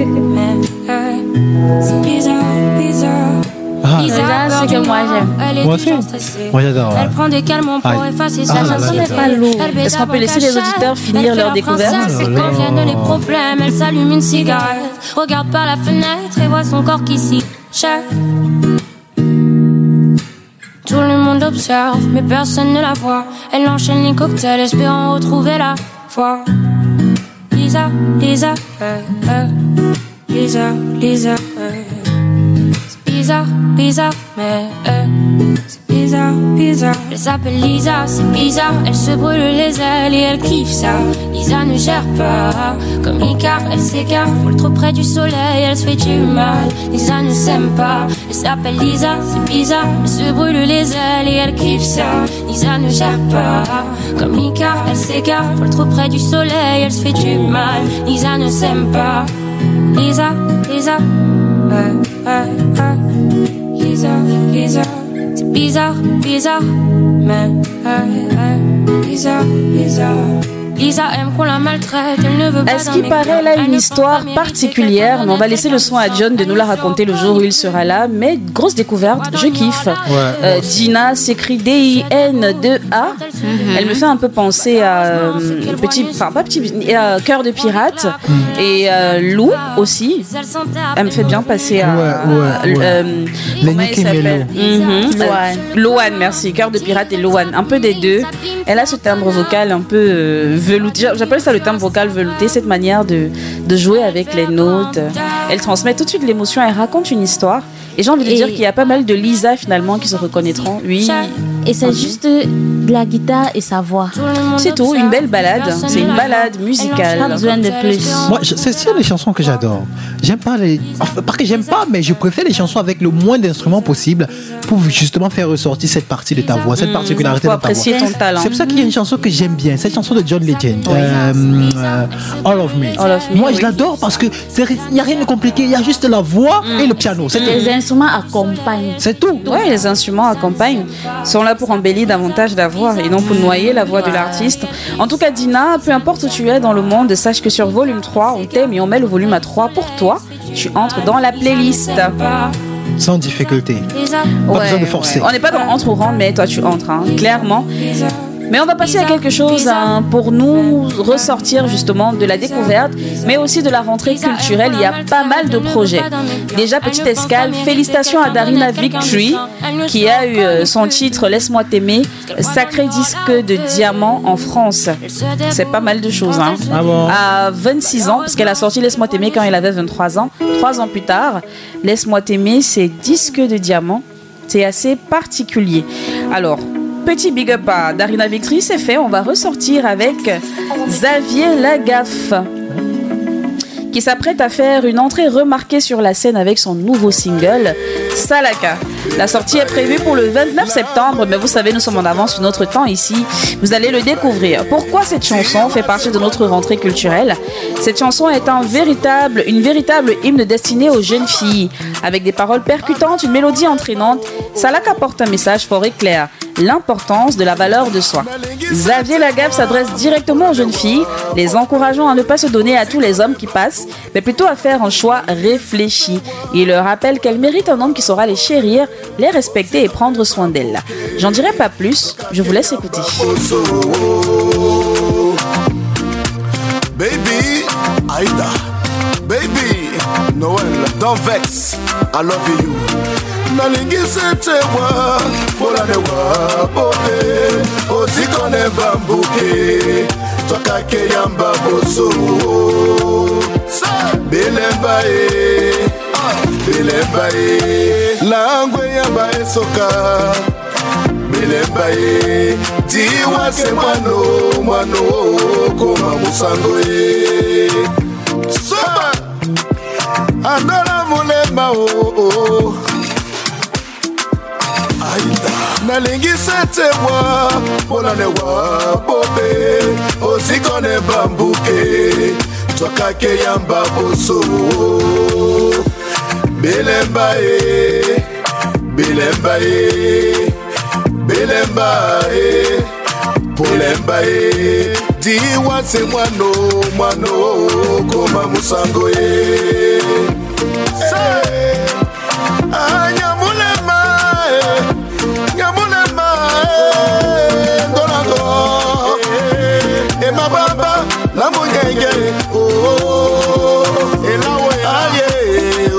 c'est bizarre, bizarre. Ah, Lisa, c'est que moi j'aime. Moi aussi. Moi j'adore. Elle prend des calmants pour effacer sa chanson n'est pas lourde. Est-ce qu'on peut laisser les auditeurs finir leur découverte? Quand viennent les problèmes, elle s'allume une cigarette. Regarde par la fenêtre et voit son corps qui s'y jette. Tout le monde observe, mais personne ne la voit. Elle enchaîne les cocktails, espérant retrouver la foi. Lisa, Lisa, Lisa, Lisa, c'est bizarre, bizarre, mais c'est bizarre, bizarre. Elle s'appelle Lisa, c'est bizarre. Elle se brûle les ailes et elle kiffe ça. Lisa ne gère pas. Comme Icar, elle s'égare. Vole trop près du soleil, elle se fait du mal. Lisa ne s'aime pas. Elle s'appelle Lisa, c'est bizarre. Elle se brûle les ailes et elle kiffe ça. Lisa ne gère pas. Comme Icar, elle s'égare. Vole trop près du soleil, elle se fait du mal. Lisa ne s'aime pas. Lisa, Lisa, Lisa, Lisa. C'est bizarre, bizarre, mais bizarre, bizarre. Lisa aime qu'on la maltraite, elle ne veut pas. À ce qui paraît, elle a une histoire particulière, mais on va laisser le soin à John de nous la raconter le jour où il sera là. Mais grosse découverte, je kiffe. Dina s'écrit D-I-N-2-A. Elle me fait un peu penser à Cœur de pirate et Lou aussi. Elle me fait bien passer à comment elle s'appelle? Loane, merci. Cœur de pirate et Loane, un peu des deux. Elle a ce timbre vocal un peu velouté. J'appelle ça le timbre vocal velouté, cette manière de jouer avec les notes. Elle transmet tout de suite l'émotion, elle raconte une histoire. Et j'ai envie de dire qu'il y a pas mal de Lisa finalement qui se reconnaîtront. Oui. Et c'est juste de la guitare et sa voix. C'est tout, une belle balade. C'est une balade musicale. Pas besoin de plus. Moi, c'est des chansons que j'adore. J'aime pas les. Enfin, pas que j'aime pas, mais je préfère les chansons avec le moins d'instruments possible pour justement faire ressortir cette partie de ta voix, cette particularité de ta voix. Apprécier ton talent. C'est pour ça qu'il y a une chanson que j'aime bien, cette chanson de John Legend, All of Me. Moi, je l'adore parce que il n'y a rien de compliqué, il y a juste la voix et le piano. Les instruments accompagnent. C'est tout. Ouais, les instruments accompagnent. Sont là pour embellir davantage la voix et non pour noyer la voix de l'artiste. En tout cas, Dina, peu importe où tu es dans le monde, sache que sur volume 3, on t'aime et on met le volume à 3 pour toi. Tu entres dans la playlist. Sans difficulté. Pas besoin de forcer. On n'est pas dans entre ou rentre, mais toi tu entres, clairement. Mais on va passer à quelque chose pour nous ressortir justement de la découverte, mais aussi de la rentrée culturelle. Il y a pas mal de projets. Déjà, petite escale, félicitations à Darina Victory qui a eu son titre Laisse-moi t'aimer, sacré disque de diamant en France. C'est pas mal de choses. Ah bon? À 26 ans, parce qu'elle a sorti Laisse-moi t'aimer quand elle avait 23 ans. 3 ans plus tard, Laisse-moi t'aimer, c'est disque de diamant. C'est assez particulier. Alors, petit big up à Darina Victory, c'est fait. On va ressortir avec Xavier Lagaffe qui s'apprête à faire une entrée remarquée sur la scène avec son nouveau single Salaka. La sortie est prévue pour le 29 septembre, mais vous savez, nous sommes en avance sur notre temps ici. Vous allez le découvrir. Pourquoi cette chanson fait partie de notre rentrée culturelle? Cette chanson est une véritable hymne destinée aux jeunes filles, avec des paroles percutantes, une mélodie entraînante. Salaka porte un message fort et clair: l'importance de la valeur de soi. Xavier Lagaffe s'adresse directement aux jeunes filles, les encourageant à ne pas se donner à tous les hommes qui passent, mais plutôt à faire un choix réfléchi. Il leur rappelle qu'elles méritent un homme qui saura les chérir, les respecter et prendre soin d'elles. J'en dirai pas plus, je vous laisse écouter. Baby, Aïda, baby, Noël, don't vex, I love you. Nalingi setewa, pola newa, bobe, osikone bambuke, toka keyamba boso. Belemba langwe yamba esoka. Belemba diwa se mwano koma musango Soba Andola mulema oh. Nalingi setewa Olanewa bobe Osikone bambuke Twakake yamba boso Bilemba e Bilemba e Bilemba e Polemba e Diwa se mwano Koma musango e Anyamulema Nyamulema Ndolago Ema baba La mungenge Elawe aye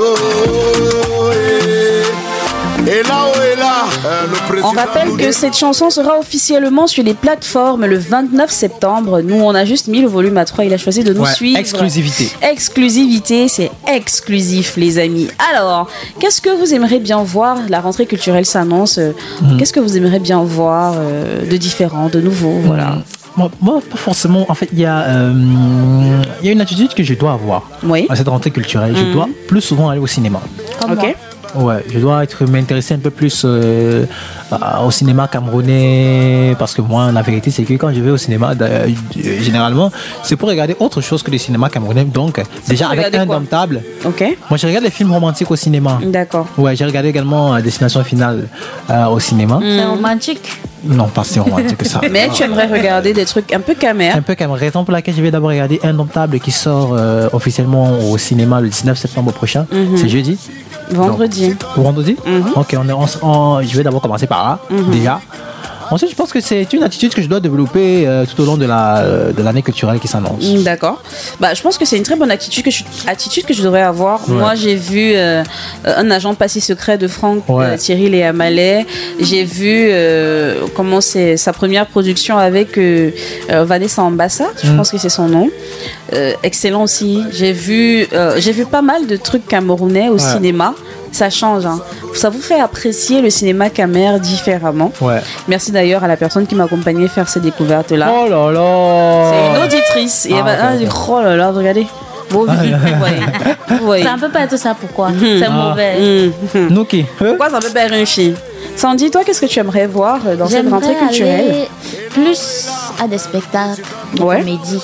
Elawe On rappelle que cette chanson sera officiellement sur les plateformes le 29 septembre. Nous, on a juste mis le volume à 3. Il a choisi de nous suivre. Exclusivité. Exclusivité, c'est exclusif, les amis. Alors, qu'est-ce que vous aimeriez bien voir? La rentrée culturelle s'annonce. Qu'est-ce que vous aimeriez bien voir de différent, de nouveau? Voilà. Moi, pas forcément. En fait, il y a une attitude que je dois avoir à cette rentrée culturelle. Je dois plus souvent aller au cinéma. Ok. Ouais, je dois m'intéresser un peu plus au cinéma camerounais, parce que moi, la vérité, c'est que quand je vais au cinéma, généralement, c'est pour regarder autre chose que le cinéma camerounais. Donc, déjà avec Indomptable. Ok. Moi, je regarde les films romantiques au cinéma. D'accord. Ouais, j'ai regardé également Destination Finale au cinéma. C'est romantique? Non, pas si romantique que ça. Mais tu aimerais regarder des trucs un peu camères. Un peu camères. Raison pour laquelle je vais d'abord regarder Indomptable qui sort officiellement au cinéma le 19 septembre prochain. C'est jeudi. Vendredi. Vendredi. Ok, je vais d'abord commencer par là, déjà. Ensuite, je pense que c'est une attitude que je dois développer tout au long de l'année culturelle qui s'annonce. D'accord. Bah, je pense que c'est une très bonne attitude que je devrais avoir. Ouais. Moi, j'ai vu Un agent pas si secret de Franck Thierry Léa Mallet. J'ai vu comment c'est sa première production avec Vanessa Ambassa. Je pense que c'est son nom. Excellent aussi. J'ai vu pas mal de trucs camerounais au cinéma. Ça change, hein. Ça vous fait apprécier le cinéma camère différemment. Merci d'ailleurs à la personne qui m'a accompagné faire ces découvertes-là. Oh là là. C'est une auditrice. Et elle va dire, oh là là, regardez. Vous voyez. Ça ne peut pas être ça, pourquoi? C'est mauvais. Pourquoi ça peut pas être une fille? Sandy, toi, qu'est-ce que tu aimerais voir dans cette rentrée culturelle? Plus à des spectacles de comédie.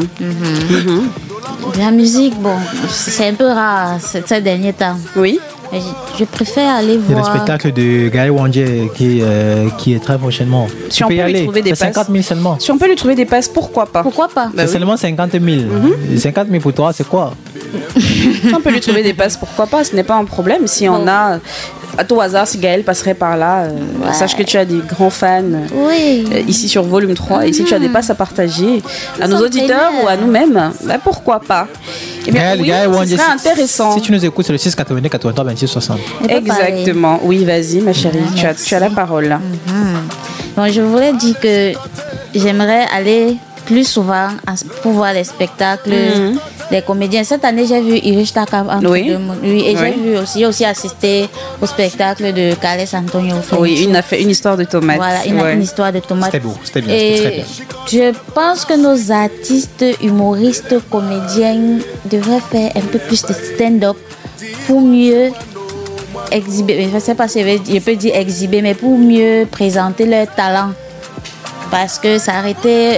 La musique, bon, c'est un peu rare ces derniers temps. Oui. Je préfère aller voir. Il y a le spectacle de Gaël Wandje qui est très prochainement. Si on peut lui trouver des passes. 50 000 seulement. Si on peut lui trouver des passes, pourquoi pas? Pourquoi pas? C'est seulement 50 000. 50 000 pour toi, c'est quoi? Si on peut lui trouver des passes, pourquoi pas? Ce n'est pas un problème. Si on a. À tout hasard, si Gaël passerait par là, sache que tu as des grands fans ici sur Volume 3. Et si tu as des passes à partager à nos auditeurs ou à nous-mêmes, pourquoi pas? Eh bien, Gaël, ce serait intéressant. Si tu nous écoutes, c'est le 6 82 83 26 60. Exactement. Oui, vas-y, ma chérie, tu as la parole là. Bon, je voulais dire que j'aimerais aller plus souvent pour voir les spectacles des comédiens. Cette année, j'ai vu Irish Takam et j'ai aussi assisté au spectacle de Carles Antonio. Oui, il a fait une histoire de tomates. Voilà, une histoire de tomates. C'était beau, c'était bien, c'était très bien. Je pense que nos artistes, humoristes, comédiens devraient faire un peu plus de stand-up pour mieux exhiber. Je ne sais pas si je peux dire exhiber, mais pour mieux présenter leur talent. Parce que s'arrêter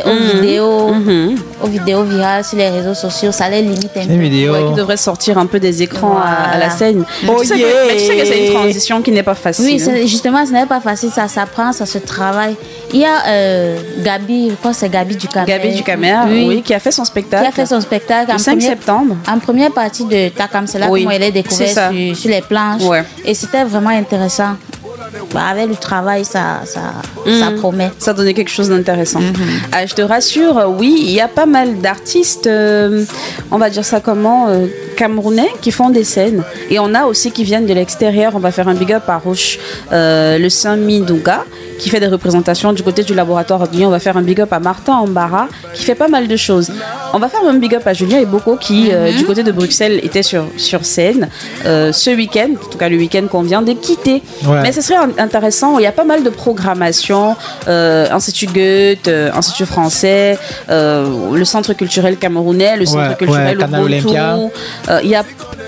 aux vidéos virales sur les réseaux sociaux, ça les limite un peu. Qui devraient sortir un peu des écrans à la scène. Mais tu sais que c'est une transition qui n'est pas facile. Oui, justement, ce n'est pas facile, ça s'apprend, ça se travaille. Il y a Gabi, je crois que c'est Gabi Ducamer. Gabi Ducamer, oui, qui a fait son spectacle. Le 5 septembre. En première partie de Takam, c'est là comment elle est découverte sur les planches. Et c'était vraiment intéressant. Avec le travail, ça promet. Ça donnait quelque chose d'intéressant. Je te rassure, oui, il y a pas mal d'artistes, on va dire ça comment, camerounais qui font des scènes. Et on a aussi qui viennent de l'extérieur. On va faire un big up à Roche, le Saint-Midouga, qui fait des représentations du côté du laboratoire Odilien. On va faire un big up à Martin Ambara, qui fait pas mal de choses. On va faire un big up à Julien Eboko, qui, du côté de Bruxelles, était sur scène ce week-end, en tout cas le week-end qu'on vient de quitter. Mais ce serait intéressant. Il y a pas mal de programmation, Institut Goethe, Institut français, le Centre culturel camerounais, le Centre culturel Ubuntu. Il y a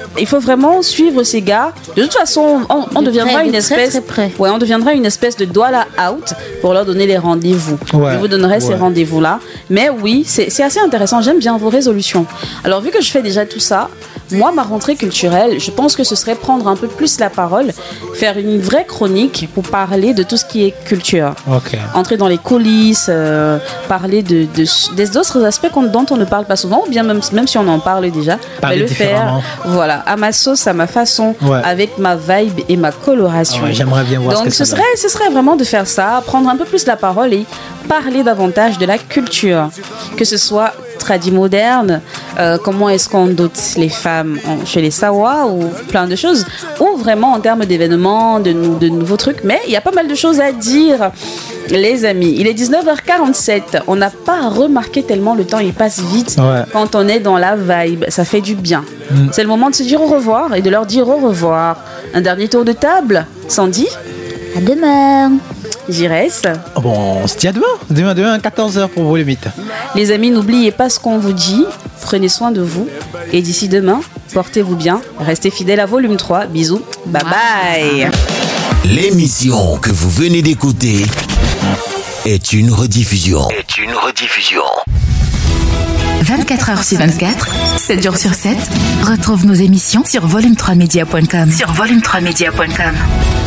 il faut vraiment suivre ces gars. De toute façon, on deviendra une espèce, on deviendra une espèce de Douala out pour leur donner les rendez-vous. Je vous donnerai ces rendez-vous-là. Mais oui, c'est assez intéressant. J'aime bien vos résolutions. Alors, vu que je fais déjà tout ça, moi, ma rentrée culturelle, je pense que ce serait prendre un peu plus la parole, faire une vraie chronique pour parler de tout ce qui est culture. Entrer dans les coulisses, parler des autres aspects dont on ne parle pas souvent, ou bien même si on en parle déjà, mais le faire, voilà, à ma sauce, à ma façon, avec ma vibe et ma coloration. J'aimerais bien voir donc ce serait vraiment de faire ça, prendre un peu plus la parole et parler davantage de la culture, que ce soit tradit moderne, comment est-ce qu'on dote les femmes chez les Sawa ou plein de choses, ou vraiment en termes d'événements, de nouveaux trucs. Mais il y a pas mal de choses à dire, les amis. Il est 19h47. On n'a pas remarqué tellement le temps, il passe vite quand on est dans la vibe. Ça fait du bien. C'est le moment de se dire au revoir et de leur dire au revoir. Un dernier tour de table. Sandy? À demain. J'irais. Bon, on se dit à demain. Demain à 14h pour vos limites. Les amis, n'oubliez pas ce qu'on vous dit. Prenez soin de vous. Et d'ici demain, portez-vous bien. Restez fidèles à Volume 3. Bisous. Bye bye. L'émission que vous venez d'écouter est une rediffusion. 24h sur 24, 7 jours sur 7. Retrouve nos émissions sur volume3media.com.